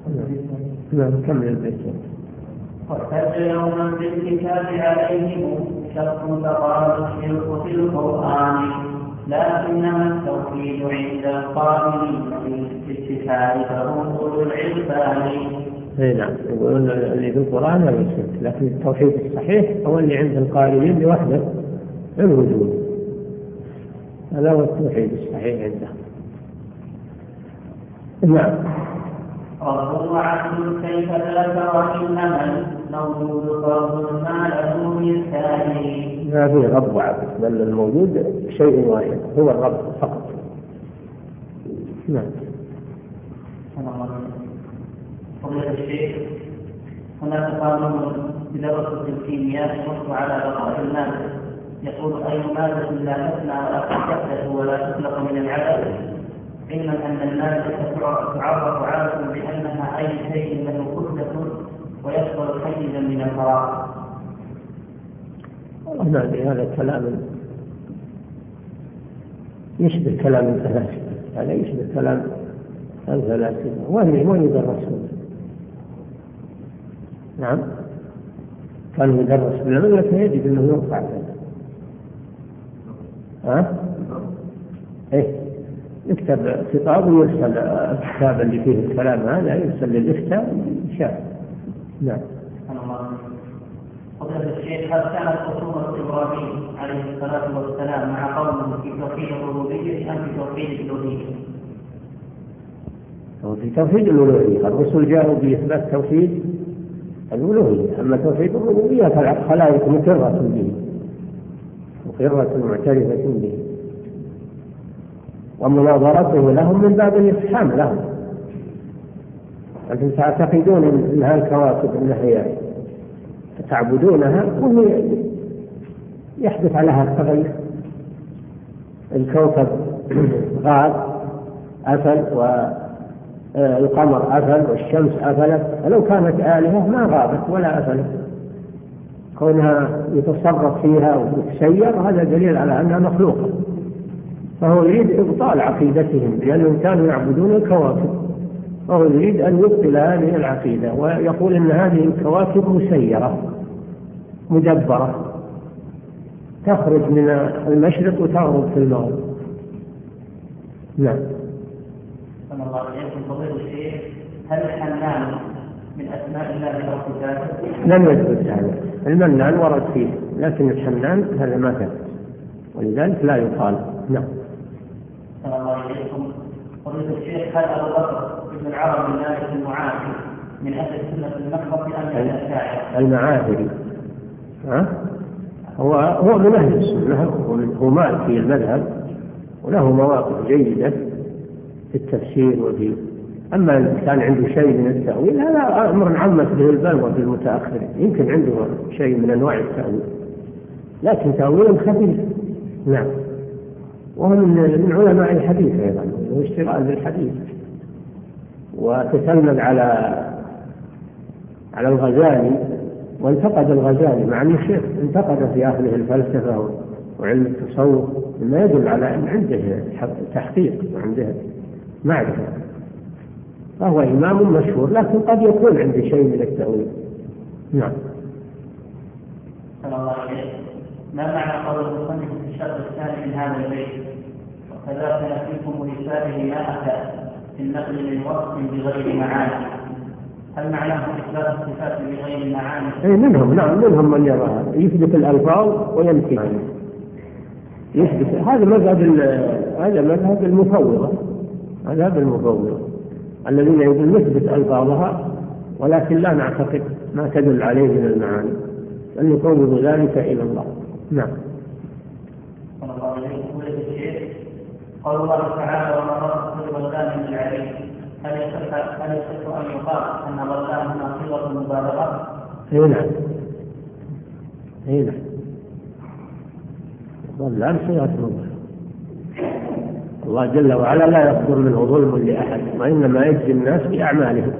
نعم كمل البيت. واحتج يوما بالكتاب عليهم شرط فقال الشرك في القرآن لكنما التوحيد عند القائلين بالاتفاق فهم أولو العرفان. نعم يقولون اللي في القرآن لا يشرك، لكن التوحيد الصحيح هو اللي عند القائلين بوحدة الوجود، هذا هو التوحيد الصحيح عنده. نعم. رب وعبد كيف ذاك وإنما الموجود فرد ما له من ثاني. ما في رب وعبد، بل الموجود شيء واحد هو الرب فقط. نعم. فضيلة الشيخ، هناك قانون بدراسة الكيمياء يحث على بقاء المادة، يقول أي مادة لا تفنى ولا تحدث ولا تطلق من العدد، علما أن المادة تعرف عادة بأنها أي شيء له كتلة ويصدر حيزا من الفراغ. والله هذا كلام يشبه كلام الفلاسفة، هذا يشبه كلام الفلاسفة وين يدرسون. نعم كان يدرس بالمملكة يجب أنه يرفع يكتب خطاب ويرسل الكتاب اللي فيه الكلام هذا يرسل للإفتاء شاء. نعم. فضيلة الشيخ، هل كانت خصومة إبراهيم عليه الصلاة والسلام مع قومه في توحيد الربوبية أم في توحيد الألوهية؟ في توحيد الألوهية، الرسل جاءوا بإثبات توحيد الألوهية، أما توحيد الربوبية فالخلائق مقرة به، مقرة معترفة به، ومناظرته لهم من باب الإفحام لهم. أنتم تعتقدون أنها الكواكب أنها تعبدونها يحدث عليها التغير، الكوكب غاب أفل والقمر أفل والشمس أفلت، فلو كانت آلهة ما غابت ولا أفلت، كونها يتصرف فيها وتسير هذا دليل على أنها مخلوقة. فهو يريد إبطال عقيدتهم لأنهم كانوا يعبدون الكواكب، فهو يريد أن يبطل هذه العقيدة ويقول أن هذه الكواكب مسيرة مدبرة تخرج من المشرق وتغرب في المغرب. نعم. الله عليكم فضيلة الشيخ، هل الحنان من أسماء الله أو صفاته؟ لم يثبت هذا، المنان ورد فيه لكن الحنان هذا ما ثبت ولذلك لا يقال. نعم. الله عليكم فضيلة الشيخ، هل أبو بكر بن العربي مالك المعافي من أهل السنة المحضة أم من الأشاعرة؟ المعافري هو من أهل السنة، هو مالك في المذهب وله مواقف جيدة في التفسير وفي، أما كان عنده شيء من التأويل هذا أمر عمت به البلوى في المتأخرين، يمكن عنده شيء من أنواع التأويل لكن تأويل خفيف. نعم. وهو من علماء الحديث أيضا، واشتغال بالحديث، وتسلم على الغزالي وانتقد الغزالي مع أن الشيخ انتقد في أهله الفلسفة وعلم التصوف، مما يدل على أن عنده تحقيق وعنده معرفة، فهو إمام مشهور لكن قد يكون عنده شيء من التأويل. نعم. الله عليك، ما معنى قول المصنف في الشرط الثاني من هذا البيت وكذلك نفيكم ولسانه ما أتى في النقل من وصف بغير معاني؟ هل معناه إثبات الصفات بغير معاني؟ منهم. نعم منهم من يرى يثبت الألفاظ وينفي يثبت. هذا مذهب المفوضة، مذهب المفوضة الذين يقولون نثبت ألفاظها ولكن لا نعتقد ما تدل عليه من المعاني، أن يفوض ذلك إلى الله. نعم. الله عليكم الشيخ، قال الله تعالى وما رأى كل غلام من العليم، هل يصح أن يقال أن غلام هنا صيغة مبالغة؟ نعم. غلام صيغة مبالغة. الله جل وعلا لا يصدر منه ظلم لأحد وإنما يجزي الناس بأعمالهم،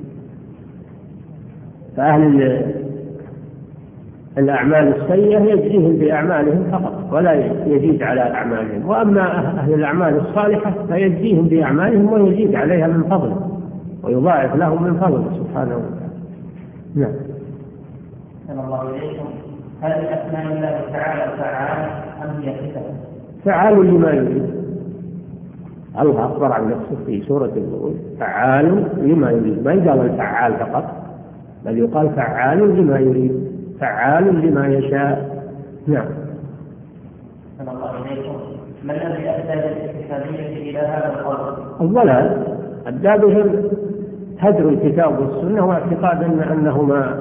فأهل الأعمال السيئة يجزيهم بأعمالهم فقط ولا يزيد على أعمالهم، وأما أهل الأعمال الصالحة فيجزيهم بأعمالهم ويزيد عليها من فضله. ويضاعف لهم من فضله سبحانه وتعالى. نعم. أحسن الله إليكم. هل أسماء الله تعالى فعال أم هي صفة؟ فعال لما يريد. الله أخبر عن نفسه في سورة البروج فعال لما يريد، ما يقال الفعال فقط، بل يقال فعال لما يريد، فعال لما يشاء. نعم. أحسن الله إليكم. ما الذي أدى بالاتحادية إلى هذا القول؟ الضلال أدى بهم هدر الكتاب والسنة واعتقاد أنهما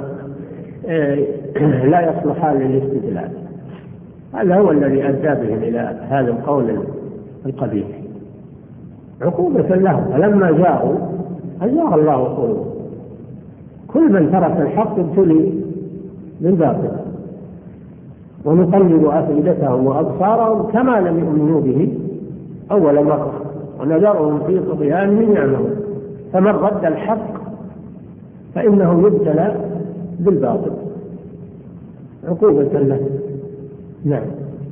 لا يصلحان للاستدلال. هذا هو الذي أدى بهم إلى هذا القول القبيح عقوبة لهم. فلما جاءوا أزاغ الله قلوبهم. كل من ترك الحق ابتلي بالباطل، ونقلب أفئدتهم وأبصارهم كما لم يؤمنوا به أول مرة ونذرهم في طغيانهم يعمهون. فمن رد الحق فإنه يبتلى بالباطل عقوبة له. نعم.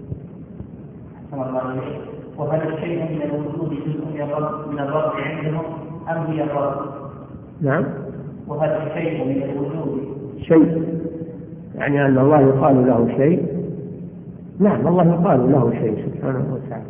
وهل الشيء من الوجود جزء من الرب عندهم أم هي الرب؟ نعم. وهل الشيء من الوجود شيء يعني أن الله يقال له شيء؟ نعم، الله يقال له شيء سبحانه وتعالى.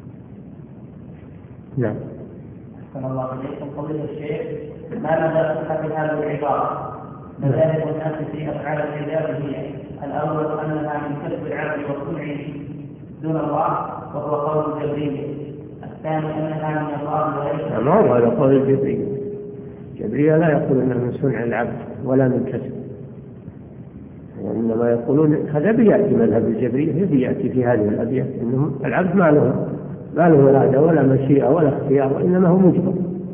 نعم. أحسن الله إليكم. فضيلة الشيخ، ما مدى صحة هذه العبارة؟ مذاهب الناس في أفعال العباد هي: الأول أنها من كسب العبد وصنعه دون الله وهو قول الجبرية. الثاني أنها من الله وليس. ما هو هذا قول الجبرية. الجبرية لا يقول أنها من صنع العبد ولا من كسب، وإنما يقولون هذا بيأتي مذهب الجبرية بيأتي في هذه الأبيات إنه العبد ما له إرادة ولا مشيئة ولا اختيار، وإنما هو مجبر.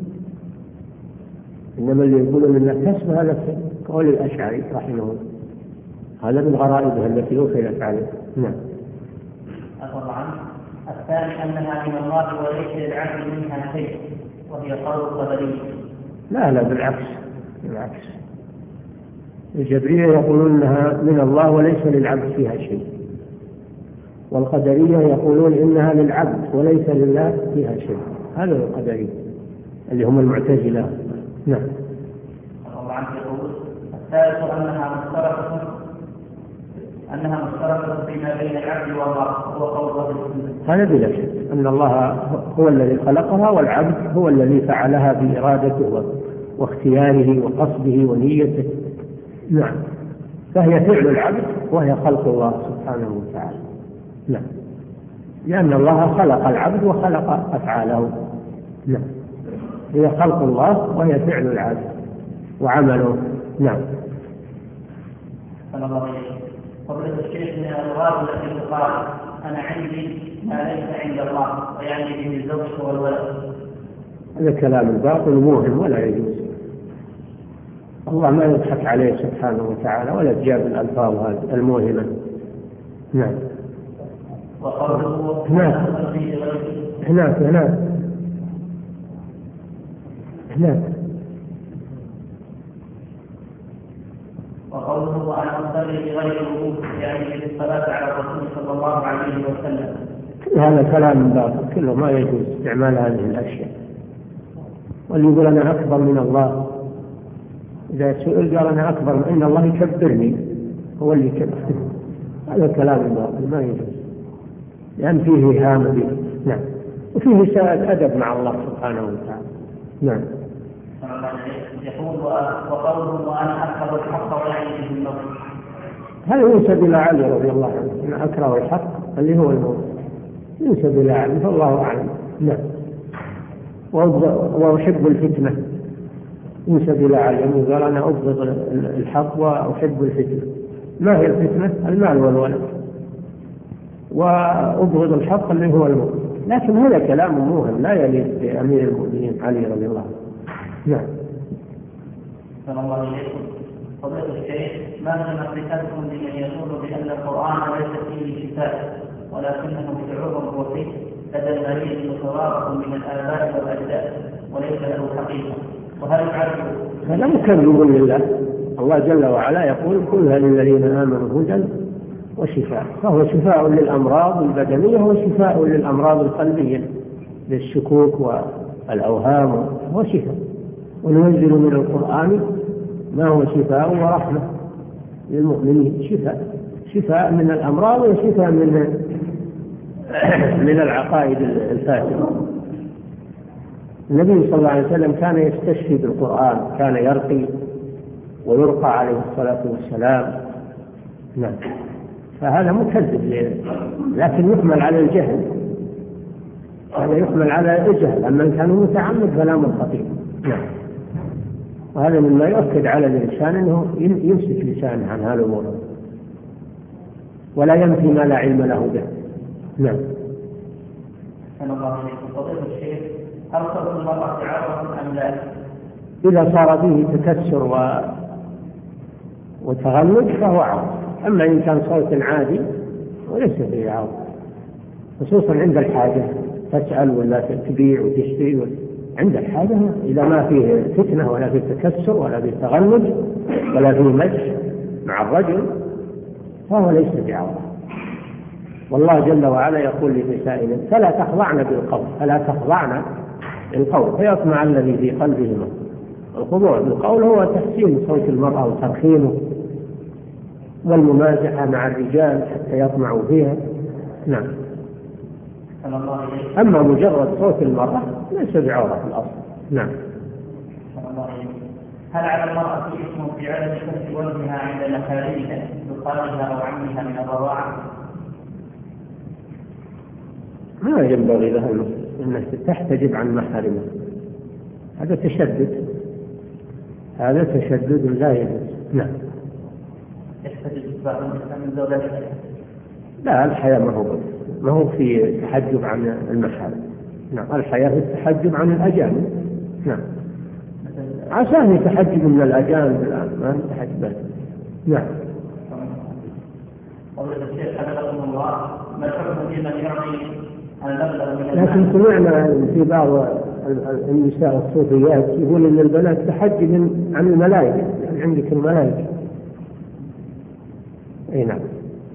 إنما اللي يقولون إنه كسب هذا قول الأشعري رحمه الله، هذا من غرائبها التي أخذت عليه. نعم. طبعا. الثاني أنها من الله وليس للعبد منها شيء وهي قول القدرية. لا بالعكس. الجبرية يقولون أنها من الله وليس للعبد فيها شيء، والقدرية يقولون إنها للعبد وليس لله فيها شيء. هذا هو القدرية اللي هم المعتزلة. نعم. طبعا. يقول الثالث أنها مشتركة فيما بين العبد والله هو قول السنة. هذا بلا شك أن الله هو الذي خلقها والعبد هو الذي فعلها بإرادته واختياره وقصده ونيته. نعم. فهي فعل العبد وهي خلق الله سبحانه وتعالى. نعم. لأن الله خلق العبد وخلق أفعاله. نعم. هي خلق الله وهي فعل العبد وعمله. نعم. فضيلة الشيخ، من الألغاز التي تقال أنا عندي ما ليس عند الله ويعني به الزوج والولد. هذا كلام باطل موهم ولا يجوز. الله ما يضحك عليه سبحانه وتعالى ولا تجاب الألفاظ هذه الموهمة. نعم. وقوله هناك وقوله وأنا أصلي بغير وضوء يعني بالصلاة على الرسول صلى الله عليه وسلم. هذا كلام باطل كله، ما يجوز استعمال هذه الأشياء. واللي يقول أنا أكبر من الله إذا سئل قال أنا أكبر من إن الله يكبرني، هو اللي يكبر. هذا كلام باطل ما يجوز، لأن فيه إهانة به. نعم. وفيه ساءة أدب مع الله سبحانه وتعالى. نعم. يقول وقوله وأنا أكره الحق ويعني به الموت. هذا ينسب إلى علي رضي الله عنه، أنا أكره الحق اللي هو الموت، ينسب إلى علي فالله أعلم. نعم. وأحب الفتنة ينسب إلى علي قال أنا أبغض الحق وأحب الفتنة. ما هي الفتنة؟ المال والولد. وأبغض الحق اللي هو الموت. لكن هذا كلام موهم لا يليق بأمير المؤمنين علي رضي الله عنه. نعم. صلى الله عليه وسلم. فضيلة الشيخ، ما هي نصيحتكم لمن يقول بأن القرآن ليس فيه شفاء ولكنه شعور وفيه لدى المريض متوارث من الآباء والأجداد وليس له حقيقة؟ وهل يعرف هذا مكذب لله. الله جل وعلا يقول كلها للذين آمنوا هدى وشفاء، فهو شفاء للأمراض البدنية وشفاء للأمراض القلبية للشكوك والأوهام وشفاء. وننزل من القرآن ما هو شفاء ورحمة للمؤمنين، شفاء من الأمراض وشفاء من العقائد الفاسدة. النبي صلى الله عليه وسلم كان يستشفي بالقرآن، كان يرقي ويرقى عليه الصلاة والسلام. نعم. فهذا مكذب، لكن يحمل على الجهل، هذا يحمل على الجهل. أما إن كان متعمد فلا من خطير. نعم. وهذا مما يؤكد على الإنسان أنه يمسك لسانه عن هذا الأمور ولا ينفي ما لا علم له به. نعم. هل صوت المرأة عورة أم لا؟ إذا صار فيه تكسر وتغلج فهو عورة. أما إن كان صوت عادي وليس فيه عورة، خصوصا عند الحاجة، تسأل ولا تبيع وتشتري عند الحاجة، إذا ما فيه فتنة ولا فيه تكسر ولا فيه تغلج ولا فيه مزح مع الرجل فهو ليس بعورة. والله جل وعلا يقول لنسائنا: فلا تخضعن بالقول فيطمع الذي في قلبه مرض. الخضوع بالقول هو تحسين صوت المرأة وترخيمه والممازحة مع الرجال حتى يطمعوا فيها. نعم. أما مجرد صوت المرأة ليس بعورة في الأصل. نعم. هل على المرأة اسم في عدم كف وجهها عند مخارجها بخالها أو عمها من الرضاعة؟ ما ينبغي لها أنها تحتجب عن محارمها، هذا تشدد لا يجوز. نعم. لا، الحياة ما هو في تحجب عن المحارم. نعم. الحياة في التحجب عن الأجانب. نعم. عساه يتحجب من الأجانب الآن، ما يتحجب. نعم. لكن سمعنا في بعض النساء الصوفيات يقول ان البنات تحجب عن الملائكة، يعني عندك الملائكة. اي نعم.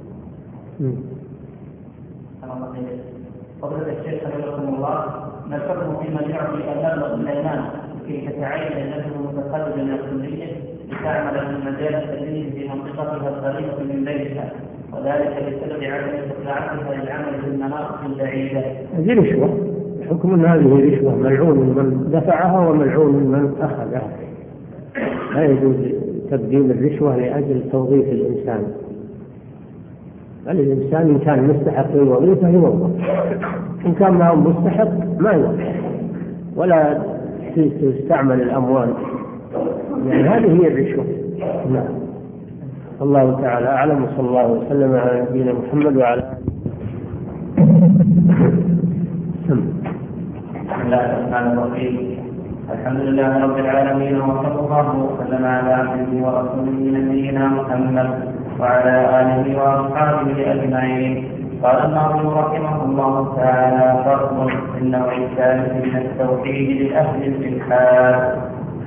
فضيلة الشيخ حفظكم الله، ما الحكم في من يعطي المبلغ من المال لكي تتعين نفسه متخرجا من الكلية لتعمل في مجال التدريس في منطقتها القريبة من بيتها، وذلك بسبب عدم استطاعتها للعمل في المناطق البعيدة؟ هذه رشوة، حكم ان هذه رشوة، ملعون من دفعها وملعون من أخذها. لا يجوز تقديم الرشوة لأجل توظيف الإنسان، بل الإنسان إن كان مستحق للوظيفة يوظف، إن كان ما هو مستحق ما يوظف، ولا تستعمل الأموال، يعني هذه هي الرشوة. نعم. الله تعالى أعلم، وصلى الله وسلم على نبينا محمد وعلى آله. بسم الله الرحمن الرحيم. الحمد لله رب العالمين، وصلى الله وسلم على عبده ورسوله نبينا محمد وعلى آله وأصحابه أجمعين. قال الناظم رحمه الله تعالى: فصل في النوع الثالث من التوحيد لأهل الإلحاد.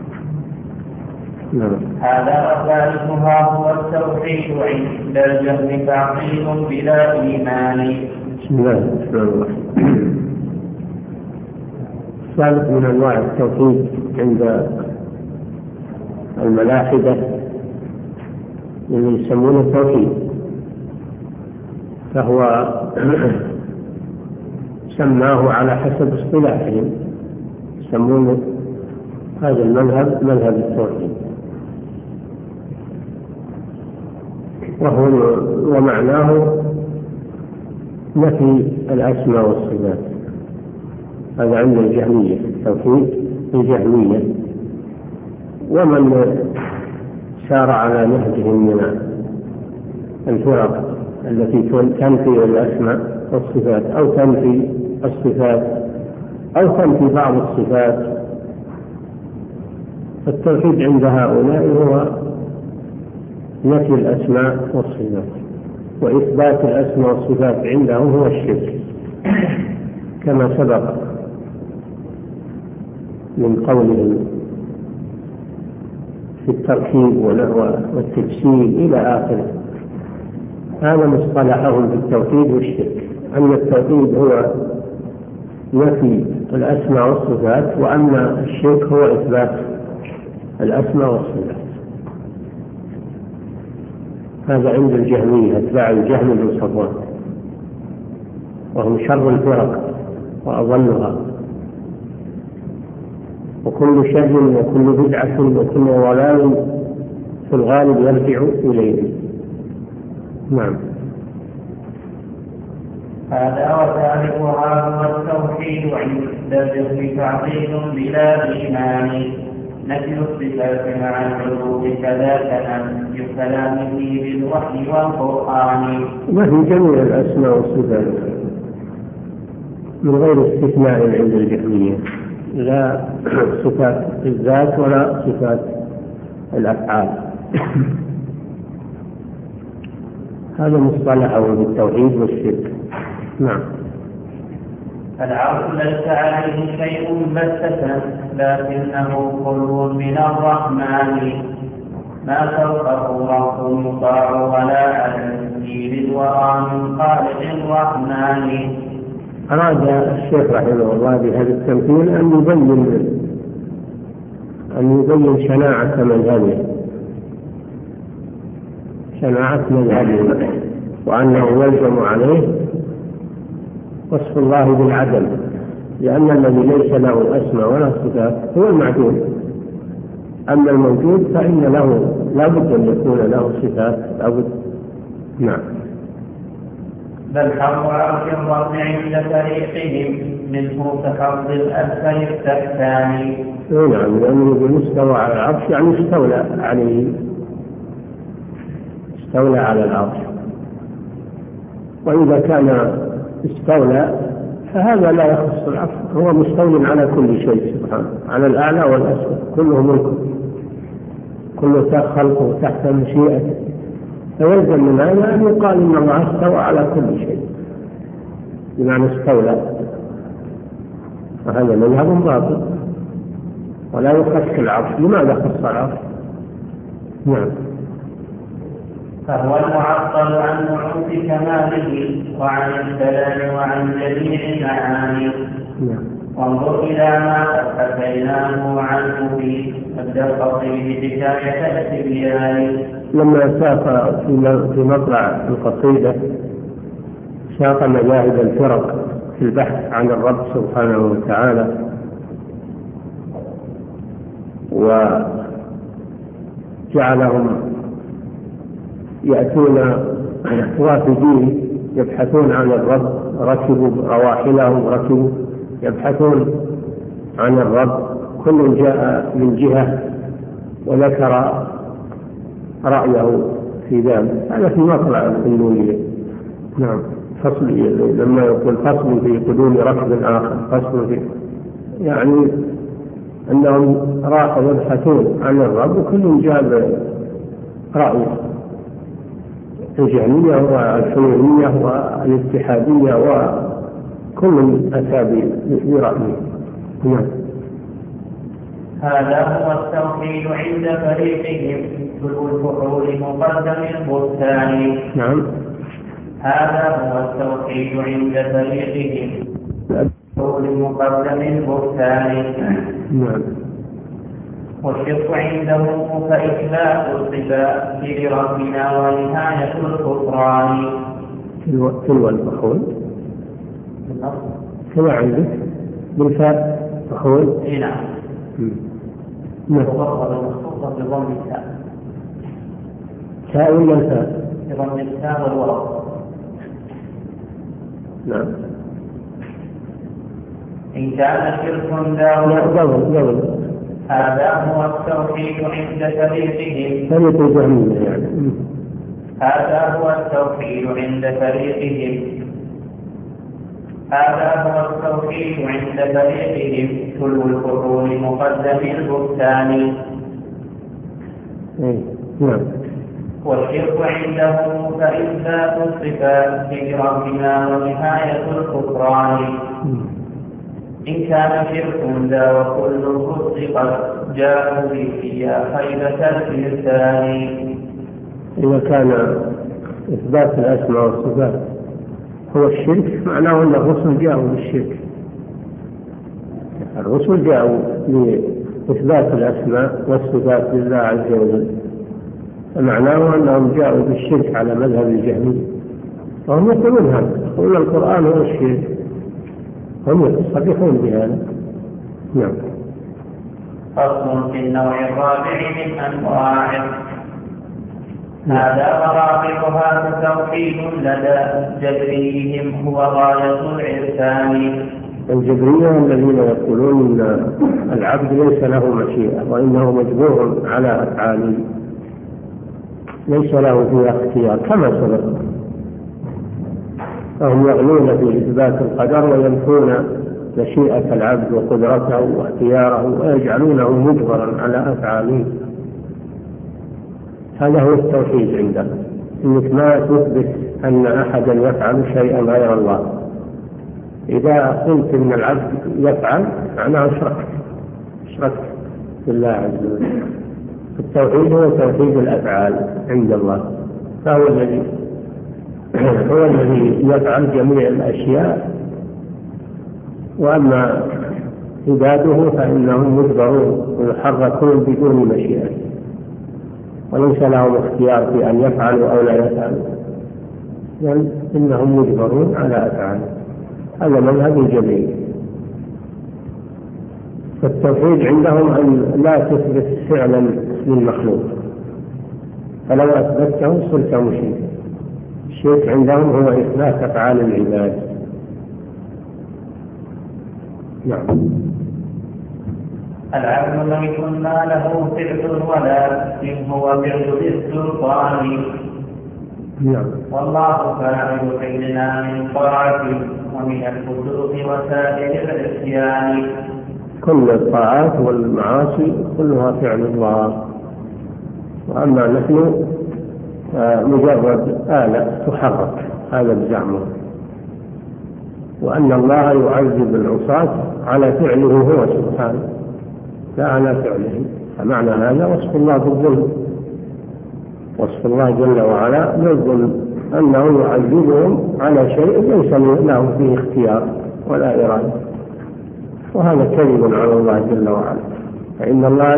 هذا ثالثها هو التوحيد عند الجهل تعطيل بلا إيمان. بسم الله الرحمن الرحيم. ثالث من أنواع التوحيد عند الملاحدة اللي يسمونه التوحيد، فهو سماه على حسب اصطلاحهم، يسمونه هذا المذهب مذهب التوحيد، ومعناه نفي الأسماء والصفات. هذا عند الجهمية، توحيد الجهمية، ومن سار على نهجهم من الفرق التي تنفي الأسماء والصفات أو تنفي الصفات أو تنفي بعض الصفات. التوحيد عند هؤلاء هو نفي الأسماء والصفات، وإثبات الأسماء والصفات عندهم هو الشرك، كما سبق من قولهم في التركيب والتجسيم إلى آخره. هذا مصطلحهم في التوحيد والشرك، أن التوحيد هو نفي الأسماء والصفات، وأن الشرك هو إثبات الأسماء والصفات. هذا عند الجهمية أتباع الجهم بن صفوان، وهم شر الفرق وأضلها، وكل شر وكل بدعة وكل ضلال في الغالب يرجع إليه. نعم. هذا وثالثها هو التوحيد عند الذكر تعظيم بلا إيمان، نفي الصفات مع العلو كذاك نفي كلامه بالوحي والقرآن. نفي جميع الأسماء والصفات من غير استثناء عند الجهمية، لا صفات الذات ولا صفات الأفعال. هذا مصطلح بالتوحيد والشرك. نعم. العرش ليس عليه شيء بتة، لكنه كل من الرحمن، ما فوقه رب مطاع ولا عليه بالورى من خالق الرحمن. أراد الشيخ رحمه الله بهذا التمثيل أن يبين شناعة مذهبه، وأنه يلزم عليه وصف الله بالعدم، لأن الذي ليس له أسماء ولا صفات هو المعدوم، أما الموجود فإن له لا بد أن يكون له صفات لا بد. نعم. بل حظ عرش الرب عند فريقهم منه كحظ الأسفل التحتاني. نعم، لأنه بالمستوى على العرش يعني استولى عليه، استولى على العرش، وإذا كان استولى فهذا لا يخص العرش، هو مستول على كل شيء سبحانه، على الأعلى والأسفل كله ملكه، كله خلقه تحت مشيئته، فيلزم من هذا أن يقال إن الله استوى على كل شيء بمعنى استولى، وهذا مذهب باطل ولا يخص العرش. لماذا خص العرش؟ نعم. فهو المعطل عن نعوت كماله وعن الكلام وعن جميع معانيه. وانظر إلى ما حكيناه عنه في مبدأ القصيد حكاية التبيان. لما ساق في مطلع القصيدة ساق مذاهب الفرق في البحث عن الرب سبحانه وتعالى، وجعلهم يأتون وافدين يبحثون عن الرب، ركبوا رواحلهم يبحثون عن الرب، كل جاء من جهة وذكر رأيه في ذلك. هذا في مطلع القنونية. نعم. فصل لما يقول فصل في قدوم ركب آخر، فصل في يعني أنهم راحوا يبحثون عن الرب وكل جاب رأيه، الجهمية والحلولية والاتحادية وكل أتى برأيه. نعم. هذا هو التوحيد عند فريقهم كل الفحول مقدم البستان. نعم. هذا هو التوحيد عند فريقهم كل مقدم البستان. نعم. والشرك عندهم فإثبات الصفات لربنا ونهاية الكفران. تلو الفحول كما عندك بالفاء فحول. نعم. وضرب المخصوصة بضم التاء. تاء ولا الفاء؟ بضم التاء والواو. نعم. إن كان شرك قبل. هذا هو التوحيد عند فريقهم. يعني. هذا هو التوحيد عند فريقهم. هذا هو التوحيد عند فريقهم كل الفحول مقدم البستان. نعم. والشرك عندهم فإثبات الصفات لربنا ونهاية الكفران. إن كان شرك ذا وكل الخلق قد جاءوا به يا خيبة الإنسان. إذا كان إثبات الأسماء والصفات هو الشرك معناه أن الرسل جاءوا بالشرك. الرسل جاءوا إثبات الأسماء والصفات لله عز وجل، فمعناه أنهم جاءوا بالشرك على مذهب الجهمية، وهم يقولون هذا، يقولون القرآن هو الشرك، هم يصرحون بهذا. نعم. فصل في النوع الرابع من أنواع هذا مراتبها توحيد لدى جبريهم هو غاية العرفان. الجبرية الذين يقولون أن العبد ليس له مشيئة وإنه مجبور على أفعاله، ليس له فيها اختيار كما سبق، فهم يغلون في إثبات القدر وينفون مشيئة العبد وقدرته واختياره ويجعلونه مجبرا على أفعاله. هذا هو التوحيد عندهم، إنك ما تثبت أن أحدا يفعل شيئا غير الله. إذا قلت إن العبد يفعل معناه أشركت بالله عز وجل. التوحيد هو توحيد الأفعال عند الله، فهو الذي يفعل جميع الأشياء، وأما عباده فإنهم مجبرون ويحركون بدون مشيئة، وليس لهم اختيار في أن يفعلوا أو لا يفعلوا، يعني إنهم مجبرون على أفعالهم. هذا مذهب الجميع. فالتوحيد عندهم أن لا تثبت فعلا للمخلوق، فلو أثبته صرت مشركا. الشرك عندهم هو إثبات أفعال العباد. نعم. العبد ميت ما له فعل ولكن هو فعل بالسلطان. نعم. والله فاعل فعلنا من طاعة ومن الفسوق وسائر العصيان. كل الطاعات والمعاصي كلها فعل الله، وأما نحن مجرد آلة تحرك، هذا بزعمه، وأن الله يعذب العصاة على فعله هو سبحانه لا على فعله. فمعنى هذا وصف الله بالظلم، وصف الله جل وعلا بالظلم، أنه يعذبهم على شيء ليس له فيه اختيار ولا إرادة، وهذا كذب على الله جل وعلا. فإن الله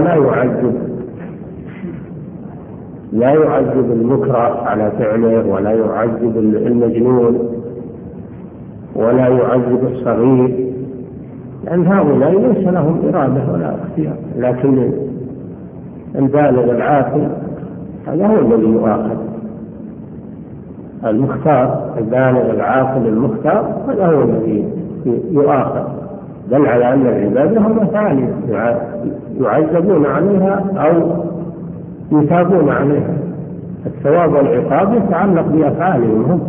لا يعذب المكره على فعله، ولا يعذب المجنون، ولا يعذب الصغير، لأن هؤلاء ليس لهم إرادة ولا اختيار. لكن البالغ العاقل هذا هو الذي يؤاخذ، المختار، البالغ العاقل المختار هذا هو الذي يؤاخذ، دل على أن العباد لهم أفعال يعذبون عليها أو يثابون عليها. الثواب والعقاب يتعلق بأفعالهم هم،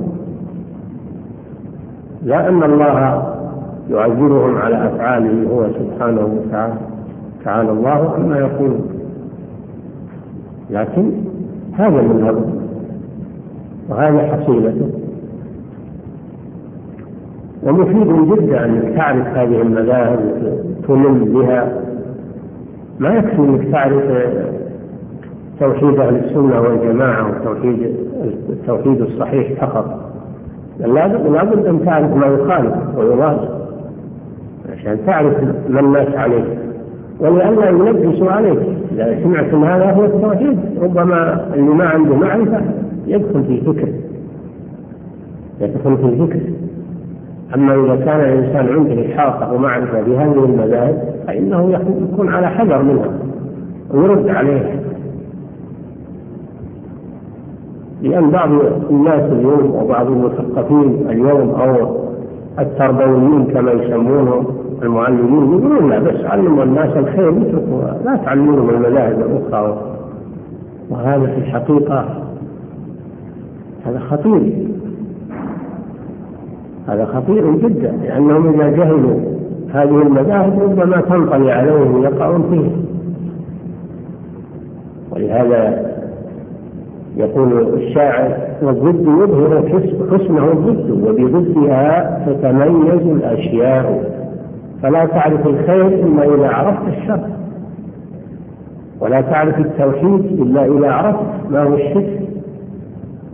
لا أن الله يعذبهم على أفعاله هو سبحانه وتعالى، تعالى الله عما يقول. لكن هذا مذهبه وهذا حصيلته، ومفيد جدا أنك تعرف هذه المذاهب تلم بها. ما يكفي أنك تعرف توحيد أهل السنة والجماعة والتوحيد الصحيح فقط، لابد أن تعرف ما يخالف ويضاد عشان تعرف ما الناس عليه، ولئلا يلبسوا عليك. إذا سمعت أن هذا هو التوحيد ربما اللي ما عنده معرفة يدخل في فكر. أما إذا كان الإنسان عنده إحاطة ومعرفة بهذه المذاهب فإنه يكون على حذر منها ويرد عليها. لأن بعض الناس اليوم وبعض المثقفين اليوم أو التربويين كما يسمونهم المعلمين يقولون لا بس علموا الناس الخير يتركوا، لا تعلمونهم المذاهب الأخرى. وهذا في الحقيقة هذا خطير جدا، لأنهم إذا جهلوا هذه المذاهب ربما تنطلي عليهم ويقعون فيه. ولهذا يقول الشاعر: والضد يظهر حسنه الضد وبضدها تتميز الأشياء، فلا تعرف الخير إلا إذا عرفت الشر، ولا تعرف التوحيد إلا إذا عرفت ما هو الشرك.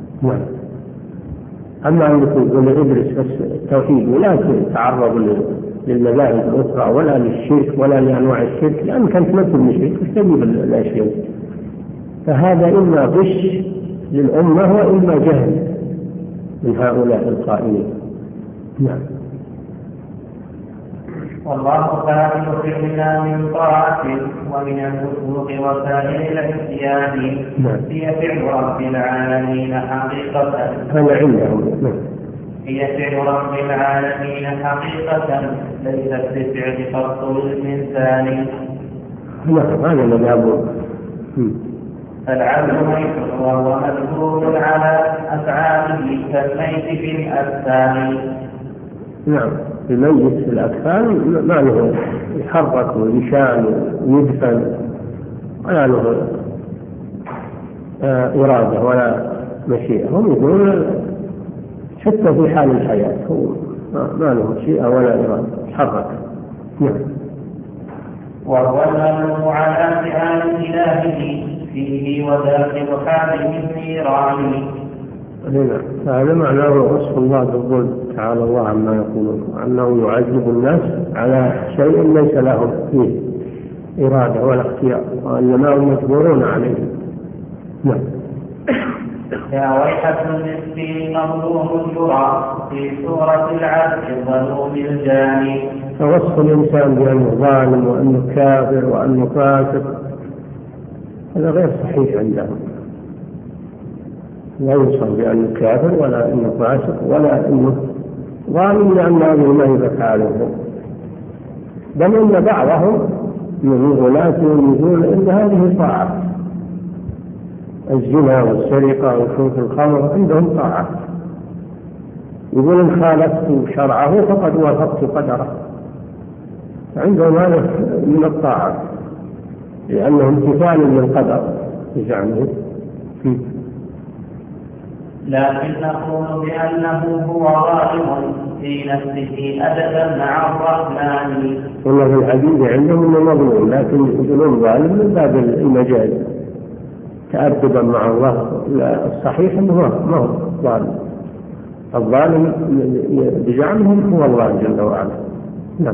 أما أن يقول ادرس بس التوحيد ولا تتعرض للمذاهب الأخرى ولا للشرك ولا لأنواع الشرك، لأنك أنت ما تكون مشرك تجتنب الأشياء. فهذا إما غش للأمة وإما جهل من هؤلاء القائلين. نعم. والله خالق فعلنا من طاعته ومن الفسوق وسائر العصيان. هي فعل رب العالمين حقيقة. هذا عندهم. هي فعل رب العالمين حقيقة ليست بفعل قط الإنسان. نعم هذا مذهب. فالعبد ميت وهو مذكور على أفعاله كالميت في الأجسام. نعم الميت في الأكفان ما له يحرك ويشان ويدفن ولا له إرادة ولا مشيئة. هم يقولون حتى في حال الحياة هو ما له مشيئة ولا إرادة يتحرك. نعم. وهو الممنوع على فعال إلهه فيه وداخل حاله النيران. هذا معناه وصف الله بالظلم تعالى الله عما يقولون، أنه يعذب الناس على شيء ليس لهم فيه إرادة ولا اختيار وإنما هم مجبورون عليه. نعم. يا ويحة المسكين مظلوم يرى في سورة العبد الظلوم الجاني. فوصف الإنسان بأنه ظالم وأنه كافر وأنه فاسق هذا غير صحيح عندهم. لا يوصف بأنه كافر ولا أنه فاسق ولا أنه ظالم، لأن هذه ما هي بفعاله. بل إن بعضهم من الغلاة يقول إن هذه طاعة، الزنا والسرقة وشرب الخمر عندهم طاعة، يقول إن خالفت شرعه فقد وافقت قدره. عندهم هذا من الطاعة لأنه امتثال للقدر بزعمه. لكن نقول بأنه هو ظالم في نفسه أدبا مع الرحمن. والله في الحديث عندهم انه مظلوم، لكن يقولون ظالم من باب المجاز تأدبا مع الله. لا الصحيح انه ما هو ظالم، الظالم بزعمهم هو الله جل وعلا. نعم.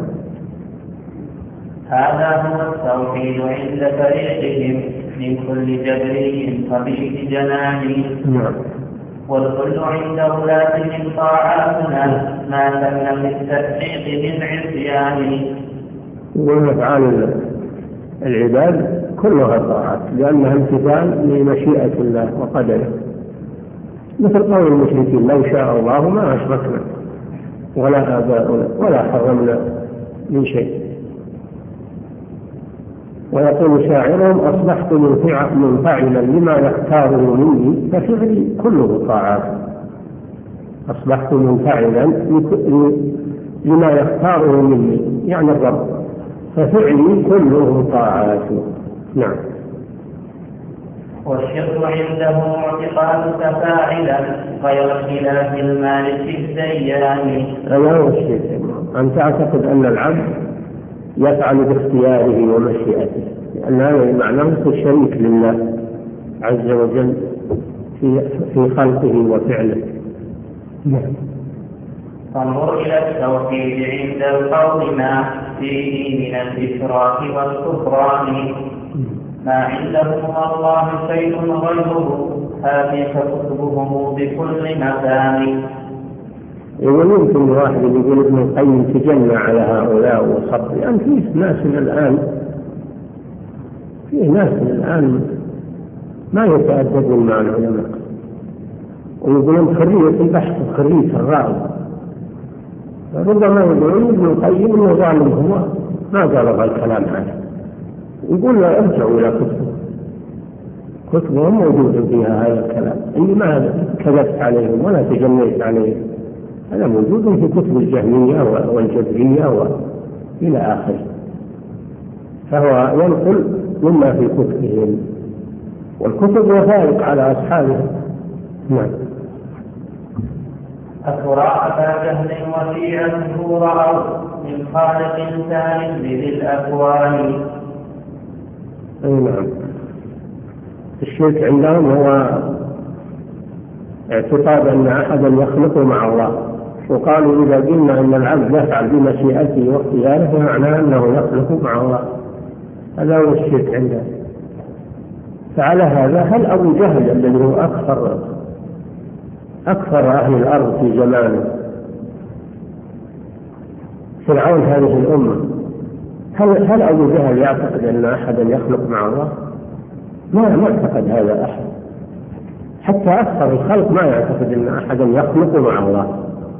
هذا هو التوحيد عند فريقهم من كل جبري خبيث جنان. نعم. والكل عند ولاتهم طاعاتنا ما تم في التحقيق من عصيان. وأفعال العباد كلها طاعات لأنها امتثال لمشيئة الله وقدره، مثل قول المشركين لو شاء الله ما أشركنا ولا آباؤنا ولا حرمنا من شيء. ويقول شاعرهم أصبحت منفعلا لما يختاره مني ففعلي كله طاعات. أصبحت منفعلا لما يختاره مني يعني الرب، ففعلي كله طاعات. نعم. والشرك عندهم اعتقاد تفاعلا غير خلاف المالك الديان. هذا هو الشرك، أن تعتقد أن العبد يفعل باختياره ومشيئته، لأن هذا معناه شريك لله عز وجل في خلقه وفعله. فانظر إلى التوحيد عند القول ما فيه من الإشراك والكفران. ما عندهم الله شيء غيره هذه كتبهم بكل مكان. ويمكن واحد يقول ابن القيم تجنى على هؤلاء وصبر، يعني فيه ناس الآن ما يتأدبون مع العلماء ويقولون حرية البحث وحرية الرأي. ربما يقولون ابن القيم انه ظالم، هو ما قال هذا الكلام عنه. يقول لا ارجعوا الى كتبهم موجود فيها هذا الكلام، اني ما كذبت عليهم ولا تجنيت عليهم، هذا موجود في كتب الجهمية والجبرية وإلى آخره. فهو ينقل مما في كتبهم، والكتب وثائق على أصحابها. نعم. أترى أبا جهل وشيعته رأوا من خالق ثالث ذي الأكوان. نعم. الشرك عندهم هو اعتقاد أن أحدا يخلق مع الله وقالوا إذا قلنا أن العبد يفعل بمشيئته واختياره فمعناه أنه يخلق مع الله، هذا هو الشرك عنده. فعلى هذا هل أبو جهل الذي هو أكثر أهل الأرض في زمانه، فرعون هذه الأمة، هل أبو جهل يعتقد أن أحدا يخلق مع الله؟ ما يعتقد هذا أحد، حتى أكثر الخلق ما يعتقد أن أحدا يخلق مع الله.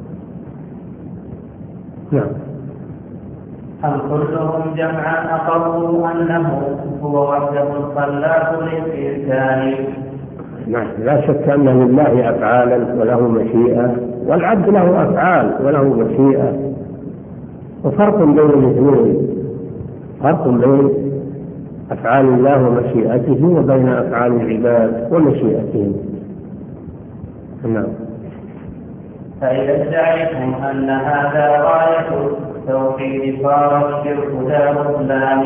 نعم. أم كلهم جمعا أقروا أنه هو وحده الخلاق للإنسان؟ نعم، لا شك أن لله أفعالا وله مشيئة، والعبد له أفعال وله مشيئة، وفرق بين الاثنين، فرق بين أفعال الله ومشيئته وبين أفعال العباد ومشيئتهم. نعم. فإذا ادعيتم أن هذا غاية التوحيد صار الشرك ذا بطلان.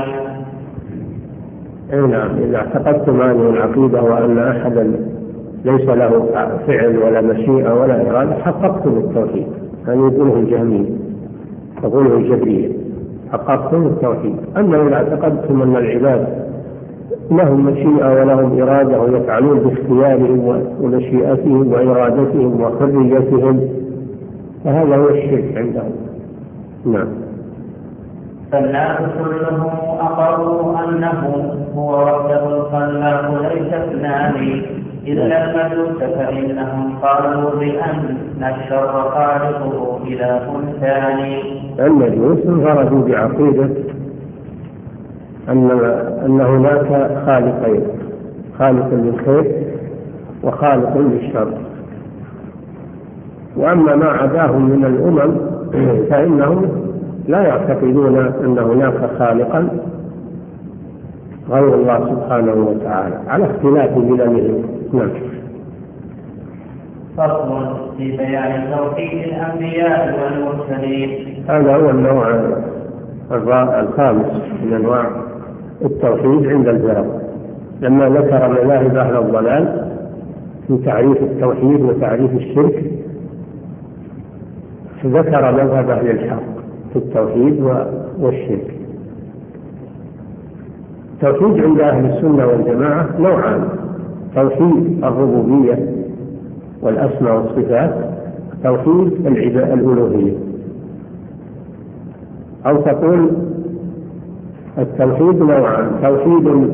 نعم، إذا اعتقدتم هذه العقيدة وأن أحدا ليس له فعل ولا مشيئة ولا إرادة حققتم التوحيد. هذا يقوله الجهمية، يقوله الجبرية، حققتم التوحيد. أما إذا اعتقدتم أن العباد لهم مشيئة ولهم إرادة ويفعلون باختيارهم ومشيئتهم وإرادتهم وحريتهم فهذا هو الشرك عندهم. نعم. فالناس كلهم أقروا أنه هو وحده الخلاق ليس اثنان إلا المجوس، فإنهم قالوا بأن الشر خالقه إله ثاني. المجوس انفردوا بعقيدة أن هناك خالقين، خالق للخير وخالق للشر، وأما ما عداهم من الأمم فإنهم لا يعتقدون أن هناك خالقا غير الله سبحانه وتعالى على اختلاف بلدهم. نعم. فصل في بيان توحيد الأنبياء والمرسلين. هذا هو النوع الخامس من أنواع التوحيد عند الفرق، لما ذكر مذاهب أهل الضلال في تعريف التوحيد وتعريف الشرك ذكر مذهب أهل الحق في التوحيد والشرك. التوحيد عند أهل السنة والجماعة نوعان: توحيد الربوبية والأسماء والصفات، توحيد الألوهية. أو تقول التوحيد نوعان: توحيد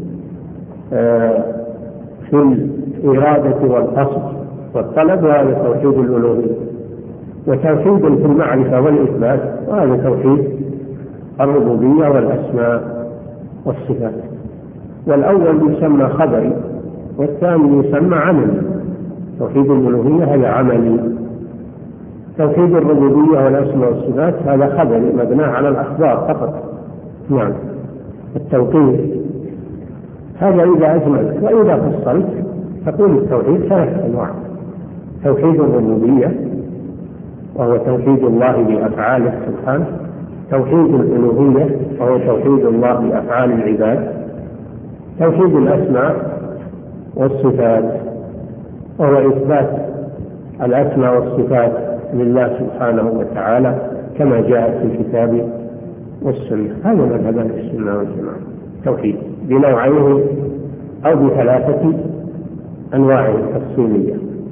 في الإرادة والقصد والطلب وهذا توحيد الألوهية، وتوحيد في المعرفة والإثبات وهذا توحيد الربوبية والأسماء والصفات. والأول يسمى خبري والثاني يسمى عملي. توحيد الألوهية هذا عملي، توحيد الربوبية والأسماء والصفات هذا خبري مبنى على الأخبار فقط. نعم. التوحيد هذا إذا أجملت، وإذا فصلت تقول التوحيد ثلاث أنواع: توحيد الربوبية وهو توحيد الله بأفعاله سبحانه، توحيد الألوهية وهو توحيد الله بأفعال العباد، توحيد الأسماء والصفات وهو إثبات الأسماء والصفات لله سبحانه وتعالى كما جاءت في الكتاب والسنة. هذا مذهب أهل السنة والجماعة، توحيد بنوعيه أو بثلاثة أنواع تفصيلية.